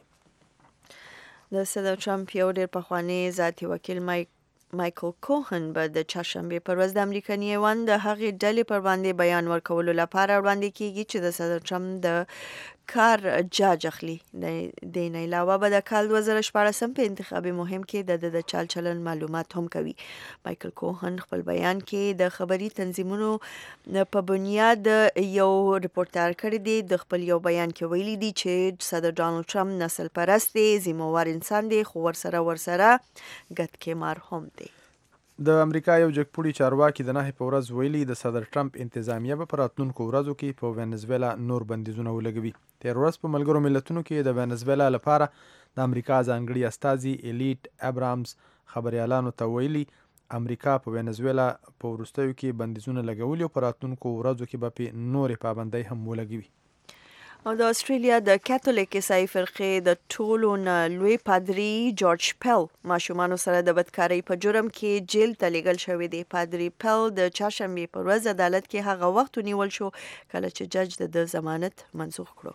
د صدر ټرمپ یو ډېر پخوانی ذاتي وکیل مایک مایکل کوهن به د چهارشنبې پر ورځ د امریکایي ایوان د هغې ډلې پر باندې بیان ورکولو لپاره وړاندې کیږي چې د صدر ټرمپ د کار جاج اخلي. د نه علاوه به د کال دوه زره شپاړسم په انتخابي مهم کې د د چال چلن معلومات هم کوي. مایکل کوهن خپل بیان کې د خبري تنظیمونو په بنیاد یو ریپورتار کړی دی. د خپل یو بیان کې ویلي دی چې صدر ډانلډ ټرمپ نسل پرست دی، ذمہوار انسان دی، خو ورسره ورسره ګد کمار هم دی. د امریکا یو جګپوړي چارواکي د نهې په ورځ ویلي د صدر ټرمپ انتظامیه به په راتلونکو ورځو کې په وینزویلا نور بندیزونه ولګوي. تېر ورځ په ملګرو ملتونو کې د وینزویلا لپاره د امریکا ځانګړي استازي الیټ ابرامز خبريالانو ته ویلي امریکا په وینزویلا په وروستیو کې بندیزونه لګولي او په راتلونکو ورځو کې به په نورې پابندۍ هم ولګوي. او د استرالیا د کاتولیک عیسائی فرقې د ټولو نه لوی پادری جورج پیل ماشومانو سره د بدکارۍ په جرم کې جیل ته لیږل شوی دی. پادری پیل د چهارشنبې په ورځ عدالت کې هغه وخت ونیول شو کله چې جج د ضمانت منسوخ کړو.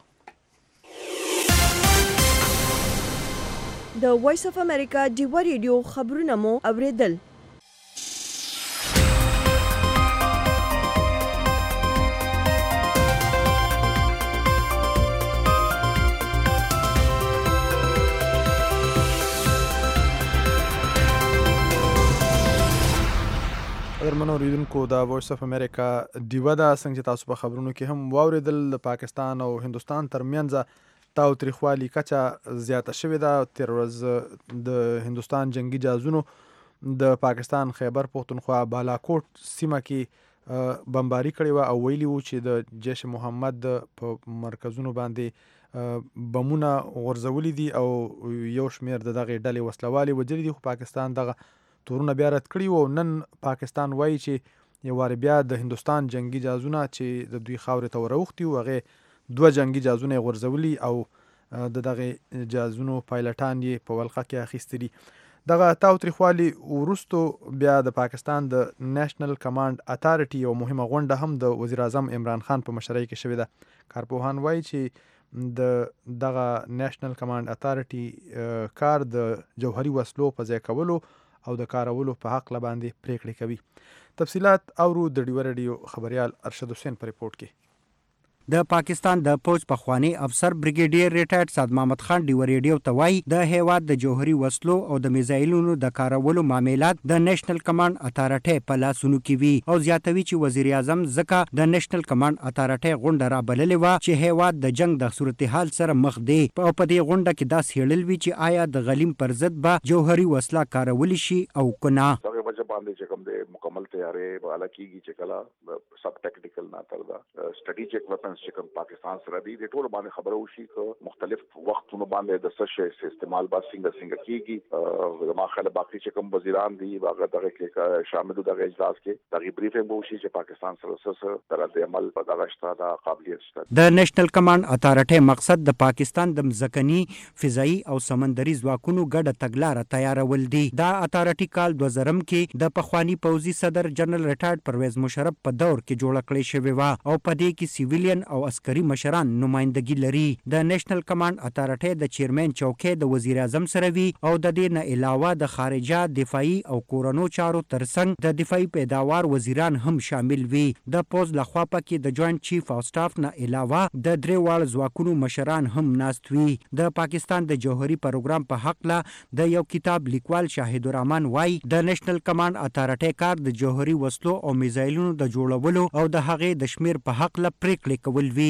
د وایس اف امریکا ډیوا ریډیو خبرونه مو اوریدل. درمنو ریدونکو د وایس اف امریکا ډیوا دا څنګه چې تاسو په خبرونو کې هم واوریدل د پاکستان او هندستان ترمنځ تاوتریخوالي کچه زیاته شوې ده. تیر ورځ د هندستان جنگي جهازونو د پاکستان خیبر پختونخوا بالاکوټ سیمه کې بمباری کړې وه او ویلي وو چې د جیش محمد په مرکزونو باندې بمونه غورځولي دي او یو شمیر د دغې ډلې وسلوالې وجلي دي، خو پاکستان دغه تورونه بیا رد کړي وو. نن پاکستان وایي چې یو وار بیا د هندستان جنگي جهازونه چې د دوی خاورې ته وراوښتي وو هغې دوه جنگي جهازونه یې غورځولي او د دغې جهازونو پایلټان یې په ولقه کې اخیستي دي. دغه تاوتریخوالي وروستو بیا د پاکستان د نیشنل کمانډ اتارټي یو مهمه غونډه هم د وزیر اعظم عمران خان په مشرۍ کې شوې ده. کارپوهان وایي چې د دغه نیشنل کمانډ اتارټي کار د جوهري وسلو په ځای کولو او د کارولو په حق لباندې پریکړې کوي. تفصيلات اورو د ډیوا ریډیو خبريال ارشد حسین په ریپورت کې. د پاکستان د پوج پخوانی افسر بریګیډیر ریټایرډ صاد محمد خان ډیوا ریډیو ته وایي د هیواد د جوهري وسلو او د میزایلونو د کارولو معاملات د نیشنل کمانډ اتارټي په لاسونو کې وي او زیاتوي چې وزیر اعظم ځکه د نیشنل کمانډ اتارټي غونډه را بللې وه چې هیواد د جنگ د صورتحال سره مخ دی او په دې غونډه کې دا هیړل وی چې آیا د غلیم پر ضد به جوهري وسله کارول شي او کنه. باندې چې کوم د مکمل تیارې والا کیږي چې کلا سب ټیکنیکل نه تر دا سټریټیجیک ویپنز چې کوم پاکستان سره دي د ټولو باندې خبرو شي چې مختلف وختونو باندې د څه شي استعمال با څنګه څنګه کیږي. زما خل باقي چې کوم وزیران دي هغه دغه کې شامل دغه اجلاس کې دغه بریفینګ وو شي چې پاکستان سره څه تر د عمل په دغه شته د قابلیت شته. د نیشنل کمانډ اتارټي مقصد د پاکستان د مځکني فضایي او سمندري ځواکونو ګډه تګلارې تیارول دي. دا اتارټي کال دوه زره کې د پخوانی پوځي صدر جنرال ریټایرډ پرویز مشرف په دور کې جوړه کړې شوې وه او په دې کې سیویلین او عسکري مشران نمائندګي لري. د نیشنل کمانډ اتارټي د چیرمن چوکۍ د وزیر اعظم سره وي او د دې نه علاوه د خارجه دفاعي او کورونو چارو ترڅنګ د دفاعي پیداوار وزیران هم شامل وي. د پوز لخوا پکې د جوائنټ چیف اف سټاف نه علاوه د درې واړه ځواکونو مشران هم ناست وي. د پاکستان د جوهري پروګرام په حق له د یو کتاب لیکوال شاهد الرحمن وایي د نیشنل کمانډ اتارټي کار د جوهري وسلو او میزایلونو د جوړولو او د هغې د شمیر په حق له پریکړې کول وی.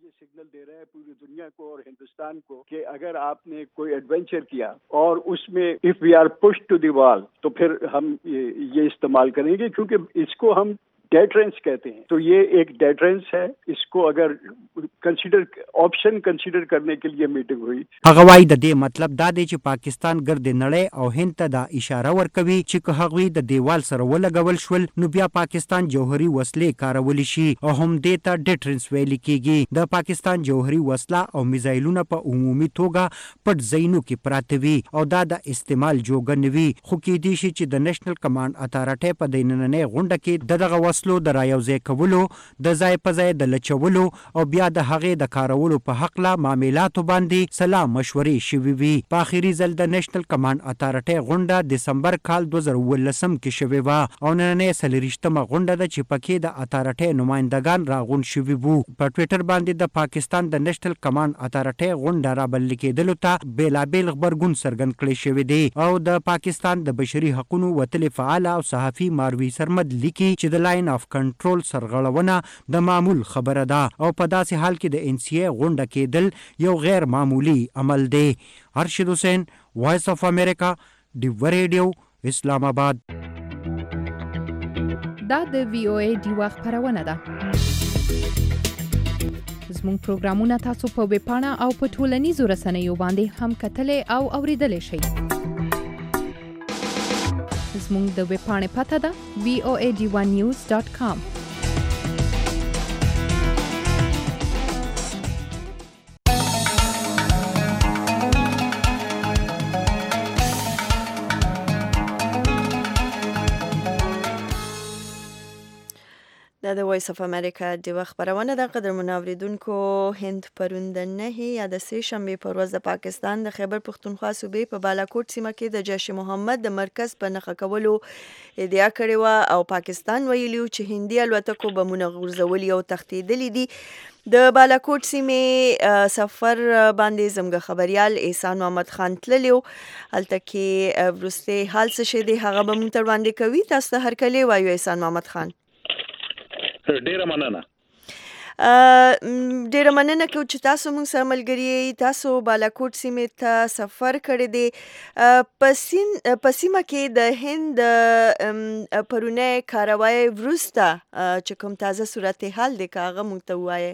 दे रहा है पूरी दुनिया को और हिंदुस्तान को कि अगर आपने कोई एडवेंचर किया और उसमें if we are push to the wall तो फिर हम ये, ये इस्तेमाल करेंगे क्योंकि इसको हम डेटरेंस कहते हैं. तो ये एक डेटरेंस है. इसको अगर कंसीडर ऑप्शन कंसीडर करने के लिए मीटिंग हुई. هغه وايي د دې مطلب دا دی چې پاکستان ګرد نړۍ او هند ته دا اشاره ورکوي چې که هغوی د دیوال سره ولګول شول نو بیا پاکستان جوهري وسلې کارول شي او هم دې ته ډیټرنس ویل کیږي. د پاکستان جوهري وسله او میزایلونه په عمومي توګه پټ ځایونو کې پراته وي او دا د استعمال جوګه نه وي. خو کېدای شي چې د نیشنل کمانډ اتارټي په دې نننۍ غونډه کې دغه وسلو د رایوځای کولو د ځای په ځای د لچولو او بیا د هغې د کارولو په حقله معاملاتو باندې سلا مشورې شوي وي. په آخري ځل د نیشنل کمانډ اتارټۍ غونډه دسمبر کال دوه زره اوولسم کې شوې وه او نننۍ څلېرویشتمه غونډه ده چې پکې د اتارټۍ نمایندګان راغونډ شوي وو. په ټویټر باندې د پاکستان د نیشنل کمانډ اتارټۍ غونډه رابلل کېدلو ته بېلابېل غبرګون څرګند کړی شوی دی او د پاکستان د بشري حقونو وتلې فعاله او صحافي ماروي سرمد لیکي چې د لاین اف کنټرول سرغړونه د معمول خبره ده او په داسې حال کې د ان سی ای غونډه کېدل یو غیر معمولی عمل دی. ارشد حسین، وایس اف امریکا، ډیو ریډیو، اسلام آباد. دا د وی او ای ډیوا خپرونه ده. زموږ پروګرامونه تاسو په ویب پاڼه او په ټولنیزو رسنیو باندې هم کتلی او اوریدلی شئ. زموږ د ویب پاڼې پته ده وی او ای ډیوا نیوز ډاټ کام. دا د وایس اف امریکا د خبرونه د قدرمنو اوریدونکو هند پرون د نهي یا د سې شنبې پر ورځ د پاکستان د خیبر پختونخوا صوبې په بالاکوټ سیمه کې د جیش محمد د مرکز په نښه کولو ادعا کړې وه او پاکستان ویلي چې هندي الوتکو بمونه غورځولي او تښتېدلي دي. د بالاکوټ سیمې سفر باندې زموږ خبريال احسان محمد خان تللی و. هلته کې وروستی حال څه شی دی هغه به موږ ته وړاندې کوي. تاسو ته هرکلی وایو احسان محمد خان. ډیره مننه. ډیره مننه کوم چې تاسو موږ سره ملګري تاسو بالاکوټ سیمې ته سفر کړی دی. په سیمه کې د هند پرونی کاروای وروسته چې کوم تازه صورتحال دی که هغه موږ ته ووایئ.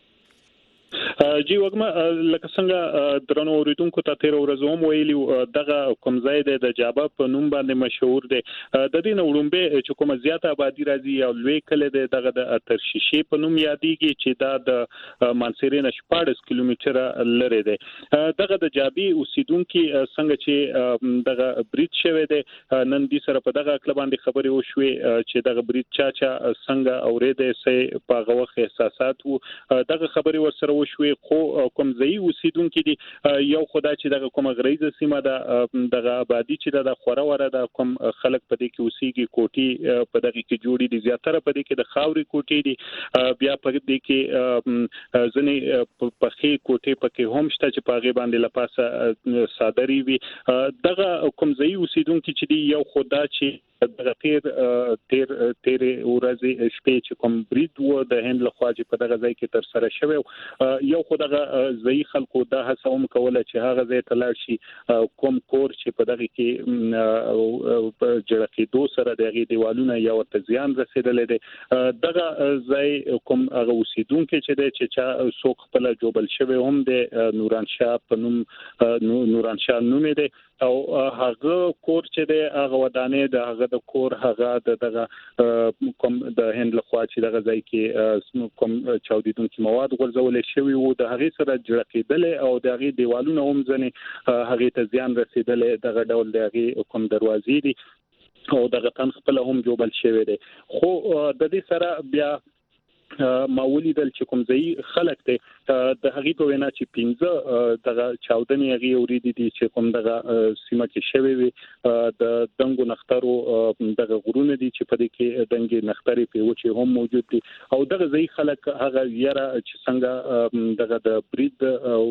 جی وګما لکه څنګه درنو اوریدونکو ته تیر ورځ هم ویلي دغه کوم ځای دی د جابه په نوم باندې مشهور دی. د دې نه وړاندې چې کومه زیاته آبادی راځي او لوی کلی دی دغه د اترشیشې په نوم یادېږي چې دا د مانسیرې نه شپاړس کیلومتره لرې دی. دغه د جابي اوسیدونکي څنګه چې دغه برید شوی دی نن دې سره په دغه اړه باندې خبرې وشوې چې دغه برید چا چا څنګه اورېدې سي په هغه وخت احساسات وو. دغه خبرې ورسره وشوې خو کوم ځای اوسیدونکي دي یو خدای چې دغه کومه غریزه سیمه ده دغه آبادی چې د خوره وره د کوم خلک په دې کې اوسېږي کوټي په دغه کې جوړې دي زیاتره په دې کې د خاوري کوټي دي بیا په دې کې ځنې په خې کوټي په کې هم شته چې په هغه باندې لپاسه صادري وي. دغه کوم ځای اوسیدونکي چې دی یو خدای چې دغه تیر تیر تیر ورځې شپې چې کوم برید و د هند لخوا چې په دغه ځای کې تر سره شوی یو خو دغه ځای خلکو دا هڅه هم کوله چې هغه ځای ته لاړ شي کوم کور چې په دغه کې جوړ کېدو سره دغه دیوالونه یا ورته زیان رسیدلې دي. دغه ځای کوم هغه اوسیدونکو چې د چې څوک خپل جوبل شوی هم د نوران شاه په نوم نوران شاه نوم دی او هغه کور چې د هغه ودانې د هغه د کور هغه د دغه کوم د هند لخوا چې دغه ځای کې کوم چاودیدونکي مواد غورځول شوی وو د هغه سره جوړ کېدل او د هغه دیوالونه هم ځنې هغه ته زیان رسیدل دغه ډول د هغه کوم دروازې دي او دغه تن خپل هم جوړل شوی دی. خو د دې سره بیا ما ولیدل چې کوم ځای خلک ته د هغې په وینا چې پنځه دغه چاودنې هغې اورېدې دي چې کوم دغه سیمه کې شوې وي د دنګو نښترو دغه غرونه دي چې په دې کې دنګې نښترې پې وچې هم موجود دي او دغه ځای خلک هغه یاره چې څنګه دغه د برید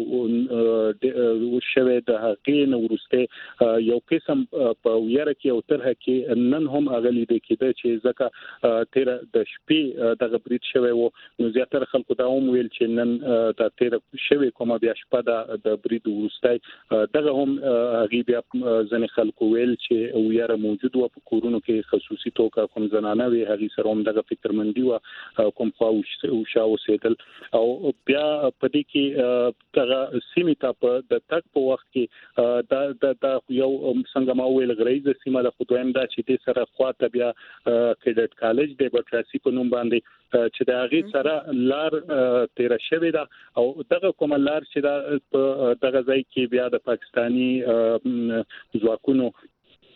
شوی د هغې نه وروسته یو قسم په یاره کې او ترهه کې نن هم هغه لیدل کېده چې ځکه تېره د شپې دغه برید شوی و نو زیاتره خلکو دا هم ویل چې نن د تیر شوی کومه بیا شپه د برید وروستی دغه هم هغه بیا ځنې خلکو ویل چې ویره موجود و په کورونو کې خصوصي توګه کوم زنانه وي هغه سره هم دغه فکرمندي و کوم خوا او شا اوسېدل او بیا په دې کې دغه سیمې ته په د تک په وخت کې دا د یو څنګه ما ویل غریزه سیمه د خدوایم دا چې د سره خواته بیا کډټ کالج د بټراسي په نوم باندې چې د هغه سره لار تیر شوی دا او دغه کوم لار چې دا دغه ځای کې بیا د پاکستانی ځواکونو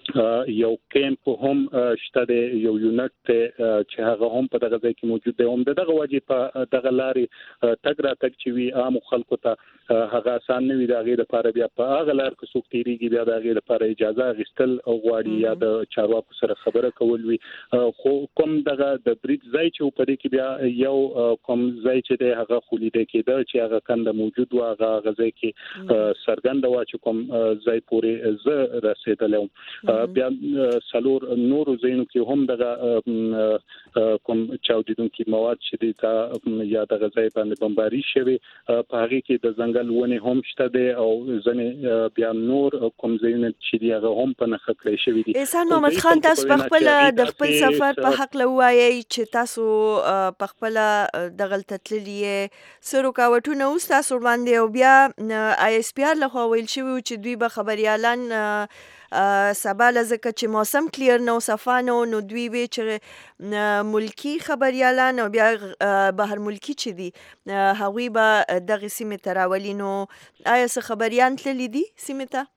یو کیمپ هم شته د یو یونټ چې هغه هم په دغه ځای کې موجود دی. هم دغه وجه په دغه لارې تګ را تګ چې وي عام خلکو ته هغه آسان نه وي. د هغې لپاره بیا په هغه لار کې څوک تېرېږي بیا د هغې لپاره اجازه اخیستل غواړي یا د چارواکو سره خبره کول وي. خو کوم دغه د بریج ځای چې په دې کې بیا یو کوم ځای چې دی هغه خو لیدل کېده چې هغه کنده موجود و، هغه هغه ځای کې څرګنده وه چې کوم ځای پورې زه رسېدلی وم. بیا څلور نورو ځایونو کې هم دغه کوم چاودیدونکي مواد چې دي تا یا دغه ځای باندې بمباري شوي، په هغې کې د ځنګل ونې هم شته دی او ځینې بیا نور کوم ځایونه چې دي هغه هم په نښه کړی شوي دي. احسان محمد خان، تاسو په خپله د خپل سفر په هکله ووایئ چې تاسو په خپله دغلته تللي یې، څه رکاوټونه اوس تاسو باندې او بیا آی اس پي آر لخوا ویل شوي و چې دوی به خبریالان سبا لځکه چې موسم کلیر نه او صفا نه و نو دوی وی چې ملکی خبریالان او بیا بهر ملکی چې دي هغوی به دغه سیمې ته راولي. نو آیا څه خبریان تللي دي سیمې ته؟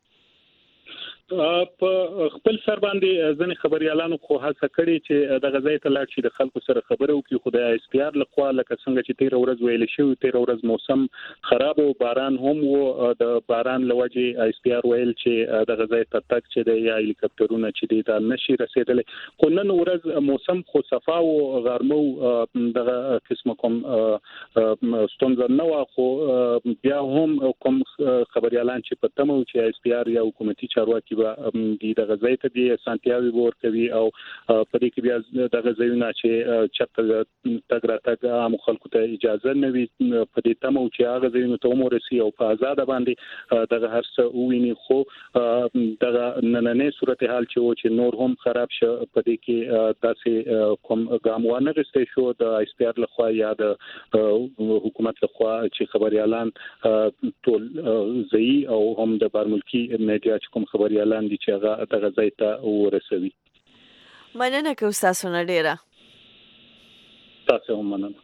په خپل سر باندې ځینې خبریالانو خو هڅه کړې چې دغه ځای ته لاړ شي، د خلکو سره خبره وکړي. خو د آی اس پي آر لخوا لکه څنګه چې تېره ورځ ویل شوي، تېره ورځ موسم خراب و، باران هم و. د باران له وجې آی اس پي آر ویل چې دغه ځای ته تګ چې دی یا هلیکاپټرونه چې دي دا نشي رسېدلی. خو نن ورځ موسم خو صفا و، غرمه و، دغه قسمه کوم ستونزه نه وه. خو بیا هم کوم خبریالان چې په تمه و چې آی اس پي آر یا حکومتي چارواکي دی دغه ځای ته دی سانتیاوي به ورکوي او په دې کې بیا دغه ځایونه چې چېرته تګ راتګ عامو خلکو ته اجازه نه وي، په دې تمه و چې هغه ځایونو ته هم ورسي او په ازاده باندې دغه هر څه وویني. خو دغه نننی صورتحال چې و چې نور هم خراب شه، په دې کې داسې کوم ګام وانه اخیستی شو د آی اس پي آر لخوا یا د حکومت لخوا چې خبریالان ټول ځایي او هم د بارملکي میډیا چې کوم خبریالان لاندې چې هغه دغه ځای ته ورسوي. مننه کوم تاسو نه ډیره. تاسو هم مننه.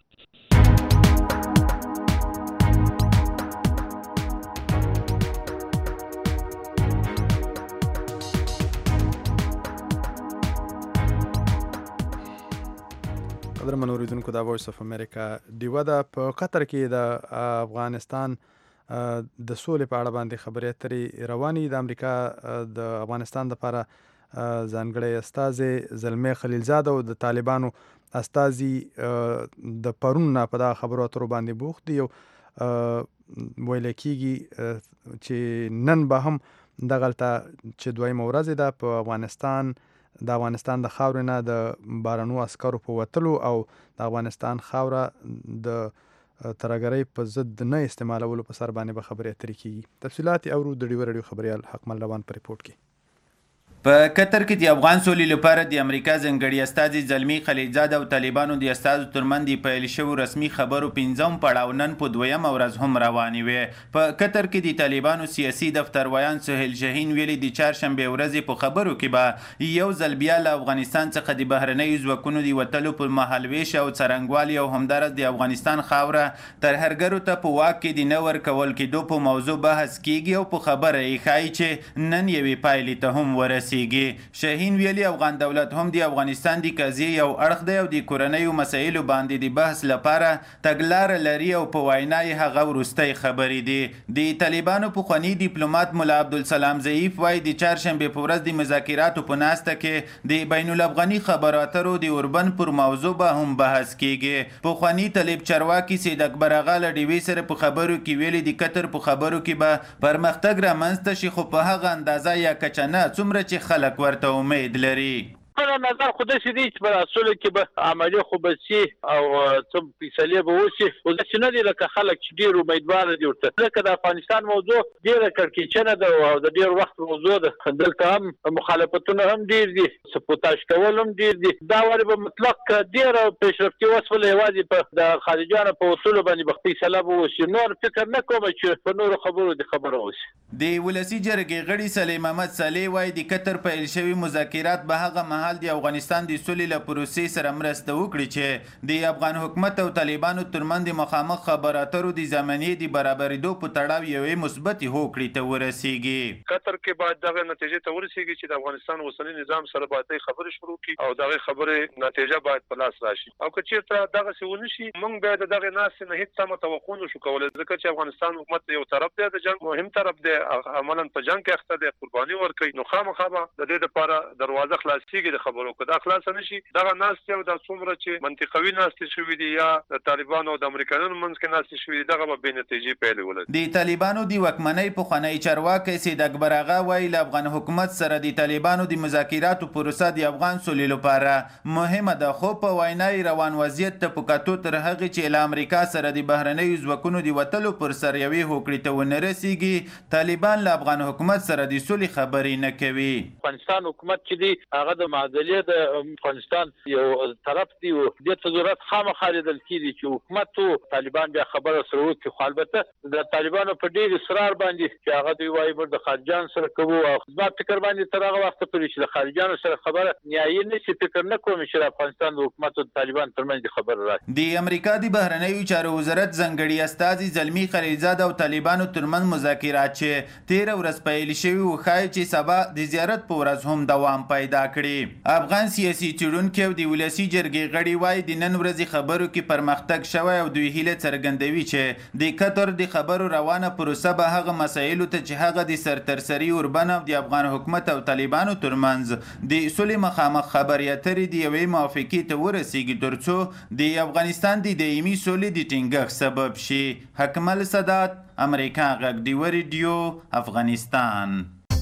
قدرمن اوریدونکو، دا وایس اف امریکا ډیوه ده. په قطر کې د افغانستان د سولې په اړه باندې خبرې اترې روانې. د امریکا د افغانستان لپاره ځانګړی استازی زلمي خلیلزاد او د طالبانو استازي د پرون نه په دغه خبرو اترو باندې بوخت دي. ویل کېږي چې نن به هم دغلته چې دویمه ورځ ده په افغانستان د افغانستان د خاورې نه د بارنو عسکرو په وتلو او د افغانستان خاوره د ترهګرۍ په ضد نه استعمالولو په سر باندې به خبرې اترې کېږي. تفصیلات یې اورو د ډیوه راډیو خبریال حکمل روان په ریپورټ کې. په قطر کې د افغان سولې لپاره د امریکا ځانګړي استازي زلمي خلیلزاد او طالبانو د استازو ترمنځ د پیل شوو رسمي خبرو پنځم پړاو نن په دویمه ورځ هم روانې وې. په قطر کې د طالبانو سیاسي دفترویان سهیل شاهین ویلي د چهارشنبې ورځې په خبرو کې به یو ځل بیا له افغانستان څخه د بهرنیو ځواکونو د وتلو پر مهال ویش او څرنګوالي او همدارس د افغانستان خاوره ترهګرو ته په واک کې د نه ورکول کېدو په موضوع بحث کېږي او په خبره یې ښایي چې نن یوې پایلې ته هم ورسېږي. شاهین ویلي افغان دولت هم د افغانستان د قضیې یو اړخ دی او د کورنیو مسایلو باندې د بحث لپاره تګلاره لري او په وینا یې هغه وروستۍ خبرې دي. د طالبانو پخواني ډیپلومات ملا عبدالسلام ضعیف وایي د چهارشنبې په ورځ د مذاکراتو په ناسته کې د بین الافغاني خبرو اترو د اوربن پر موضوع به هم بحث کېږي. پخواني طالب چارواکي سید اکبر اغا له ډیوې سره په خبرو کې ویلي د قطر په خبرو کې به پرمختګ رامنځته شي، خو په هغه اندازه یا کچه نه څومره چې خلک ورته امید لري. په نظر خو داسې دی چې په اصولو کې به عملي خو به سي او څه فیصلې به وشي. خو داسې نه دي لکه خلک چې ډېر امیدواره دي ورته، ځکه د افغانستان موضوع ډېره کړکېچنه ده او د ډېر وخت موضوع ده. دلته هم مخالفتونه هم ډېر دي، سپوتاژ کول هم ډېر دي. دا ولې به مطلق ډېره پیشرفتي وسوله یوازې په د خارجیانو په اصولو باندې به فیصله به وشي. نور فکر نه کوم چې په نورو خبرو د خبره وشي. د ولسي جرګې غړي سلیم احمد صالح وایي د قطر پیل شوي مذاکرات به هغه مهال د افغانستان د سولې له پروسې سره مرسته وکړي چې د افغان حکومت او طالبانو ترمنځ د مخامخ خبرو اترو د زمینې د برابرېدو په تړاو یوې مثبتې هوکړې ته ورسیږي. قطر کې باید دغه نتیجې ته ورسیږي چې د افغانستان اوسنی نظام سره باید خبرې شروع کړي او دغه خبرې نتیجه باید په لاس راشي او که چیرته دغه څه ونشي موږ باید دغه ناس نه هیڅ سم توقع نشو کولای ځکه چې افغانستان حکومت یو طرف دی د جنگ مهم طرف دی عملاً په جنگ کې اخته دی قرباني ورکوي نو خامخا د دې لپاره دروازه خلاصيږي د خبرو کدا خلاص نشي دغه ناس یو د څومره چې منطقوي ناس شوي دي یا د طالبانو او د امریکایانو منځ کې ناس شوي دي دغه به نتیجې پیل ولري. د طالبانو د وکمنۍ په خنۍ چارواکي سید اکبر اغا وایي له افغان حکومت سره د طالبانو د مذاکراتو پروسه د افغان سولې لپاره مهمه ده خو په وینای روان وضعیت ته په کتو تر هغه چې له امریکا سره د بهرنیو ځواکونو د وتلو پر سر یوې هوکړې ته ونه رسیږي طالبان له افغان حکومت سره د سولې خبرې نه کوي. افغانستان حکومت چې دی هغه د معادلې د افغانستان یو طرف دی او د ضرورت خامخا لیدل کیږي چې حکومت او طالبان بیا خبره سره وکړي خو البته د طالبانو په ډیر اصرار باندې چې هغه دوی وايي موږ د خارجان سره کوو او خدمت فکر باندې تر هغه وخت پورې چې د خارجانو سره خبره نیایي نشي فکر نه کوم چې د افغانستان د حکومت او طالبان ترمنځ خبره راځي. د امریکا د بهرنیو چارو وزارت ځنګړي استازي زلمی خلیلزاد او طالبانو ترمنځ مذاکرات چې تیر ورځ پیل شوي و ښایي چې سبا د زیارت په ورځ هم دوام پیدا کړي. افغان سیاسي څېړونکي او د ولسي جرګې غړي وایي د نن ورځې خبرو کې پرمختګ شوی او دوی هیله څرګندوي چې د قطر د خبرو روانه پروسه به هغه مسایلو ته چې هغه د سرترسري اوربن او د افغان حکومت او طالبانو ترمنځ د سولې مخامخ خبرې اترې د یوې موافقې ته ورسیږي تر څو د افغانستان د دایمي سولې د ټینګښت سبب شي. حکمل سادات امریکا غږ ډیو ریډیو افغانستان.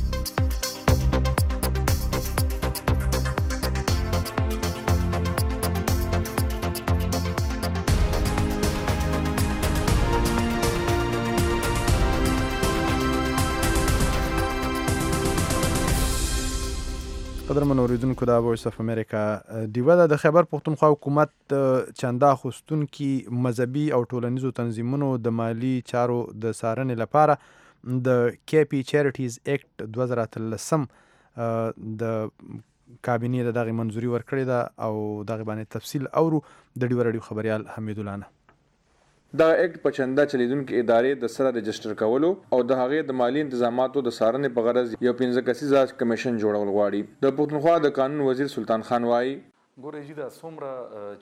قدرمن اوریدونکو د وایس اف امریکا ډیوه د خیبر پختونخوا حکومت چنده اخیستونکي مذهبي او ټولنیزو تنظیمونو د مالی چارو د څارنې لپاره د کی پی چیریټیز ایکټ دوه زره اتلسم د کابینې د دغه منځوري ورکړې ده او دغه باندې تفصیل اورو د ډیوه رادیو خبريال حمید الله. دا اکټ په چنده چلیدونکو ادارې د سره رجسټر کولو او د هغې د مالی انتظاماتو د څارنې په غرض یو پنځه کسیز کمیشن جوړول غواړي. د پښتونخوا د قانون وزیر سلطان خان وایي ګورې چې دا څومره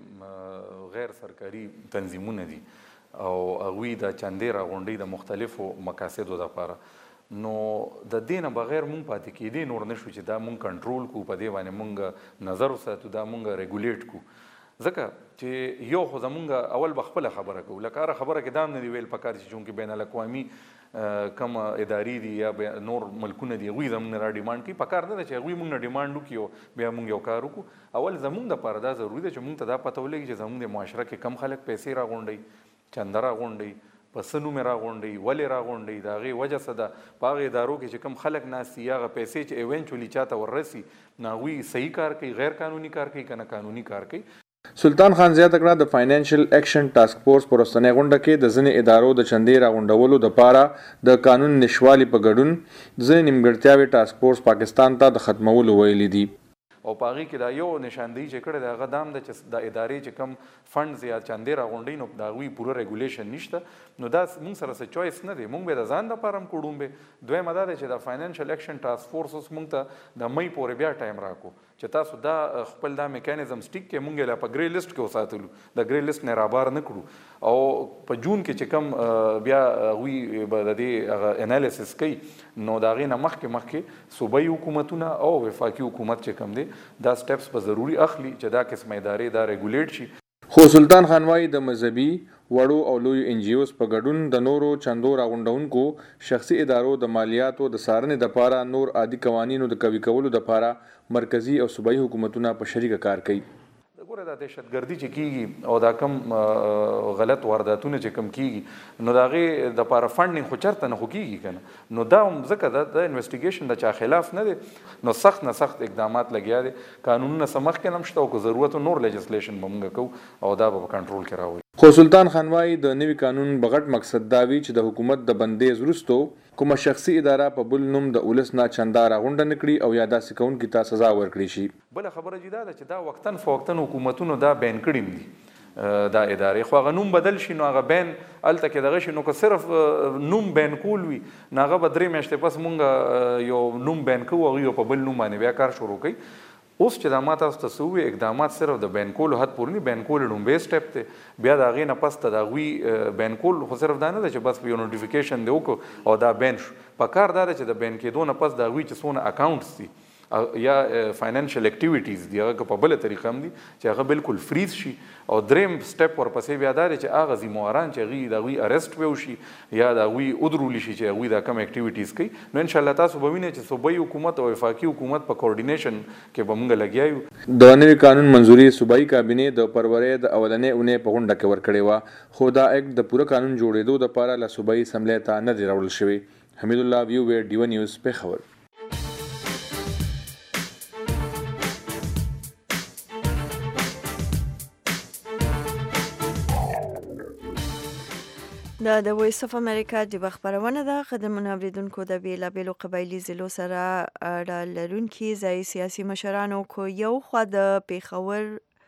چې غیر سرکاري تنظیمونه دي او هغوی د چندې راغونډۍ د مختلفو مقاصدو لپاره نو د دې نه بغیر مونږ پاتې کېدی نور نشو چې دا مونږ کنټرول کو په دې باندې مونږ نظر وساتو دا مونږ ریګولیټ کو ځکه چې یو خو زمونږ اول به خپله خبره کوو لکه هره خبره کې دا هم نه دي ویل پکار چې چونکې بین الاقوامي کم ادارې دي یا نور ملکونه دي هغوی زمونږ نه را ډیمانډ کوي پکار نه ده چې هغوی مونږ نه ډیمانډ وکړي او بیا مونږ یو کار وکړو. اول زمونږ دپاره دا ضروري ده چې مونږ ته دا پته ولګي چې زمونږ د معاشره کې کم خلک پیسې راغونډوي چنده راغونډوي په څه نومې راغونډوي ولې راغونډوي د هغې وجه څه ده په هغې ادارو کې چې کم خلک ناست دي هغه پیسې چې ایونچولي چا ته وررسي نو هغوی صحیح کار کوي غیر قانوني کار کوي که نه قانوني کار کوي. سلطان خان زیاته کړه د فاینانشل ایکشن ټاسک فورس په وروستنۍ غونډه کې د ځینې ادارو د چندې راغونډولو دپاره د قانون نشوالي په ګډون ځینې نیمګړتیاوې ټاسک فورس پاکستان ته د ختمولو ویلي دي. او په هغې کې دا یو نشاندهي چې کړې ده هغه دا هم ده چې د ادارې چې کم فنډز یا چندې راغونډوي نو د هغوی پوره ریګولیشن نشته نو دا موږ سره څه چویس نه دی موږ به د ځان دپاره هم کړو به دویمه دا دی چې د فاینانشل ایکشن ټاسک فورس اوس موږ ته د مۍ پورې بیا ټایم راکړو چې تاسو دا خپل دا میکانیزم سټیک کې موږ یې لا په ګری لیسټ کې وساتلو د ګری لیسټ نه رابار نه کړو او په جون کې چې کم بیا هغوی به د دې هغه انالیسس کوي نو د هغې نه مخکې مخکې صوبایي حکومتونه او وفاقي حکومت چې کم دی دا سټپس به ضروري اخلي چې دا قسم ادارې دا ریګولیټ شي. خو سلطان خان وایي د مذهبي وړو او لویو ان جی اوز په ګډون د نورو چندو راغونډونکو شخصي ادارو د مالیاتو د څارنې دپاره نور عادي قوانینو د قوي کولو دپاره مرکزي او صوبایي حکومتونه په شریکه کار کوي. ګوره دا دهشتګردي چې کیږي او دا کم غلط وارداتونه چې کم کیږي نو د هغې دپاره فنډینګ خو چېرته نه خو کیږي که نه نو دا هم ځکه د انویسټیګیشن د چا خلاف نه دی نو سخت نه سخت اقدامات لګیا دي قانونونه څه مخکې نه هم شته او که ضرورت نور لیجسلیشن به موږ کوو او دا به په کنټرول کې راولي. خو سلطان خان وايي د نوي قانون بغټ مقصد دا وی چې د حکومت د بندیز وروستو کومه شخصي اداره په بل نوم د اولس نه چندا راغونډه نکړي او یا داسې کوونکي ته سزا ورکړي شي. بل خبره جدا ده چې دا وختن فوختن حکومتونو دا بین کړي دي دا ادارې خو هغه نوم بدل شي نو هغه بین الته کې دغه شي نو که صرف نوم بین کول وي نو هغه به درې میاشتې پس مونږ یو نوم بین کوو هغوی په بل نوم باندې بیا کار شروع کوي. اوس چې دا ما تاسو ته څه ووایي اقدامات صرف د بین کولو حد پورې نه بین کول لومبی سټپ دی بیا د هغې نه پس ته د هغوی بین کول خو صرف دا نه ده چې بس یو نوټیفیکیشن دی وکړو او دا بین شو. په کار دا ده چې د بین کېدو نه پس د هغوی چې څونه اکاونټس دي یا فاینانشل اکټیویټیز دی هغه که په بله طریقه هم دي چې هغه بالکل فریز شي او دریم سټپ ورپسې بیا دا دی چې هغه ذمواران چې هغوی د هغوی ارسټ به وشي یا د هغوی ودرولی شي چې هغوی دا کم اکټیویټیز کوي نو انشاءالله تاسو به وینئ چې صوبایي حکومت او وفاقي حکومت په کوارډینیشن کې به موږ لګیا یو. د نوي قانون منظوري صوبایي کابینې د فروری د اولنۍ اونۍ په غونډه کې ورکړې وه خو دا ایکټ د پوره قانون جوړېدو دپاره له صوبایي اسمبلۍ ته نه دی راوړل شوی. حمید الله ویو ډیوه نیوز پېښور. دا د وایس اف امریکا د خبرونه ده. خدمونه اوریدونکو د بیلابیلو قبایلی ضلعو سره اړه لرونکي ځایي سیاسي مشرانو کو یو خوا د پیښور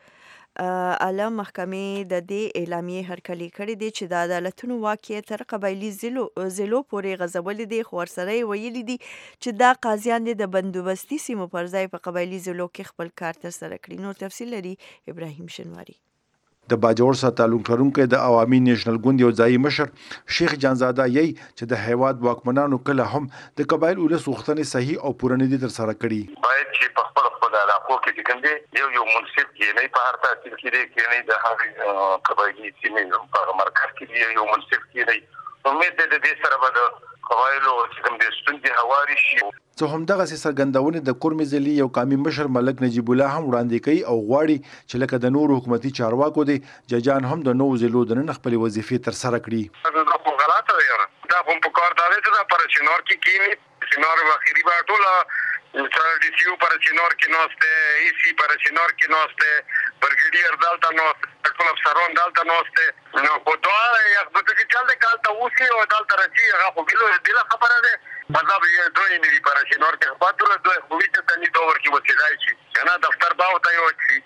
اعلی محکمې د دې اعلامیې هرکلي کړې دي چې د عدالتونو واقع تر قبایلی ضلعو ضلعو پورې غځولې دي خو ورسره یې ویلي دي چې دا قاضیان د بندوبستي سیمو پر ځای په قبایلی ضلعو کې خپل کار ترسره کړي. نور تفصیل لري ابراهیم شنواری. د باجوړ سره تعلق لرونکی د عوامي نیشنل ګوند یو ځایي مشر شیخ جانزاده یی چې د هیواد واکمنانو کله هم د قبایل ولس غوښتنې صحیح او پوره نه دي ترسره کړي. باید چې په خپل خپل علاقو کې چې کوم دی یو یو منصف کې نه په هر تاسیس کې دی کې نه د هغې قبایلي سیمې په مرکز کې دی یو منصف کې دی امید دی د دې سره به د قبایلو چې کوم دی ستونزې هواري شي. څه همدغسې څرګندونې د کورمې ضلعې یو قامي مشر ملک نجیب الله هم وړاندې کوي او غواړي چې لکه د نورو حکومتي چارواکو دی ججان هم د نوو ضلعو دننه خپلې وظیفې ترسره کړي. دا خو غلطه ده یاره دا خو په کار دا دی چې دا پر چنار کې کښېني چنار به اخري به ټوله ډي سی او پر چنار کې ناست دی ای سی پر چنار کې ناست دی برګیډیر دلته ناست ټول افسران دلته ناست دی نو خو دواړه یو بل چې چل دی کال ته اوسي او دلته راځي هغه خو بېله خبره ده مطلب یې دوی نه دي پر چنار کې خپل دوی خو هیڅ ته نه دور کې وسیلای شي کنه دفتر باو ته یو شي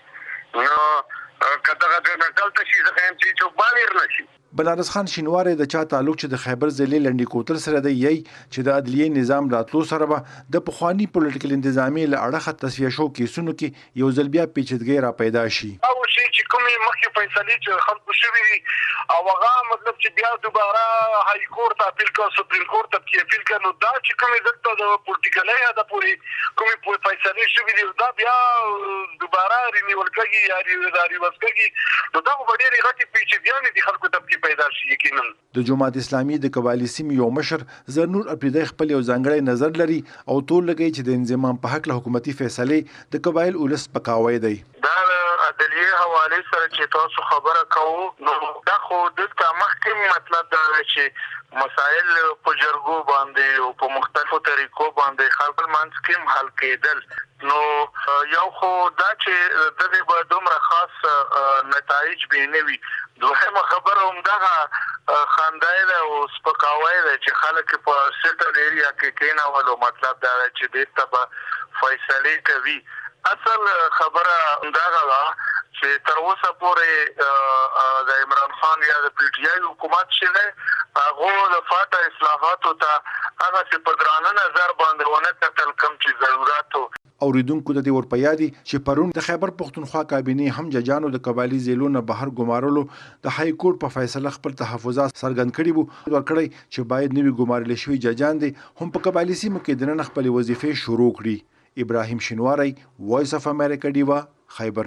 نو کله دغه دلته شي ځکه چې چوک باندې نشي. بنارس خان شینواری د چا تعلق چې د خیبر ضلع لنډی کوتل سره دی یی چې د عدلیې نظام راتلو سره به د پخوانی پولیټیکل انتظامی له اړخه تصفیه شو کیسونو کې یو ځل بیا پیچیدګي را پیدا شي. او شي چې کومې مخکې فیصلې چې خلکو شوي دي او هغه مطلب چې بیا دوباره های کورټ ته اپیل کړه سپریم کورټ ته کې اپیل کړه نو دا چې کومې دلته د پولیټیکلي یا د پورې کومې فیصلې شوي دي دا بیا دوباره رینیول کېږي یا ریورس کېږي نو دا به ډېرې غټې پیچیدګیانې دي خلکو ته پیدا شي. یقینا د جماعت اسلامي د قبایلی سیمې یو مشر زرنور اپریدی خپل یو ځانګړی نظر لري او ټول لګي چې د انضمام په حق له حکومتي فیصلې د قبایل ولس پکاوی دی. دا عدلیې حواله سره چې تاسو خبره کوو نو دا خو دلته مخکې مطلب دا چې مسائل په جرګو باندې او په مختلفو طریقو باندې خلک منځ کې حل کېدل نو یو خو دا چې د دې په دومره خاص نتایج به نه وي. دوهمه خبره هم دغه خاندای ده او سپکاوی ده چې خلک په سیټل ایریا کې کېنولو مطلب دا چې دې ته به فیصلې کوي. اصل خبره دغه ده چې تر اوسه پورې د عمران خان یا د پی ټی آی حکومت چې دی هغه د فاټا اصلاحاتو ته هغه چې په درانه نظر باندې ونه کتل کوم چې ضرورت و. اوریدونکو د دې ور په یادي چې پرون د خیبر پښتونخوا کابینې هم ججانو د قبایلی ضلعو نه بهر ګمارلو د های کورټ په فیصله خپل تحفظات څرګند کړي وو ورکړی چې باید نوي ګمارل شوي ججان دي هم په قبایلی سیمو کې دننه خپل وظیفې شروع کړي. ابراهیم شینواری وایس اف امریکا ډیوا خیبر.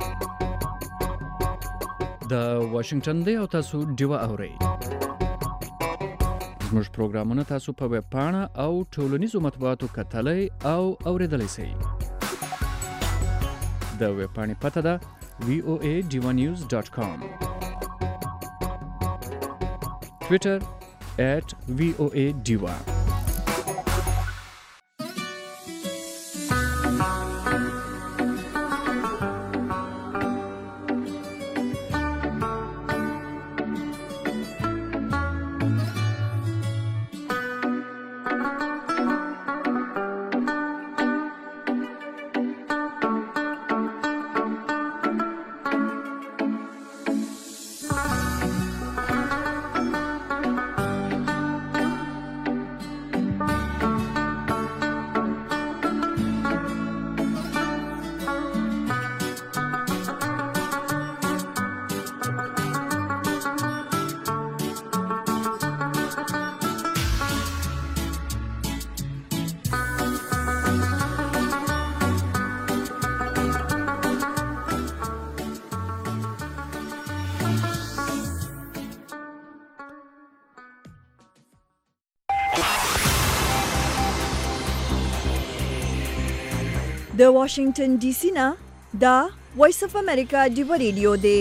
د واشنگټن دی او تاسو ډیوا اورئ. زموږ پروګرامونه تاسو په ویب پاڼه او ټولنیزو مطبوعاتو کتلای او اوریدلای شئ. د ویب پاڼې پته ده وی او ای ډیوا نیوز ډاټ کام. ټویټر ایٹ وی او ای ډیوا. د واشنگټن ډي سي نه دا وایس اف امریکا دی ریډیو دی.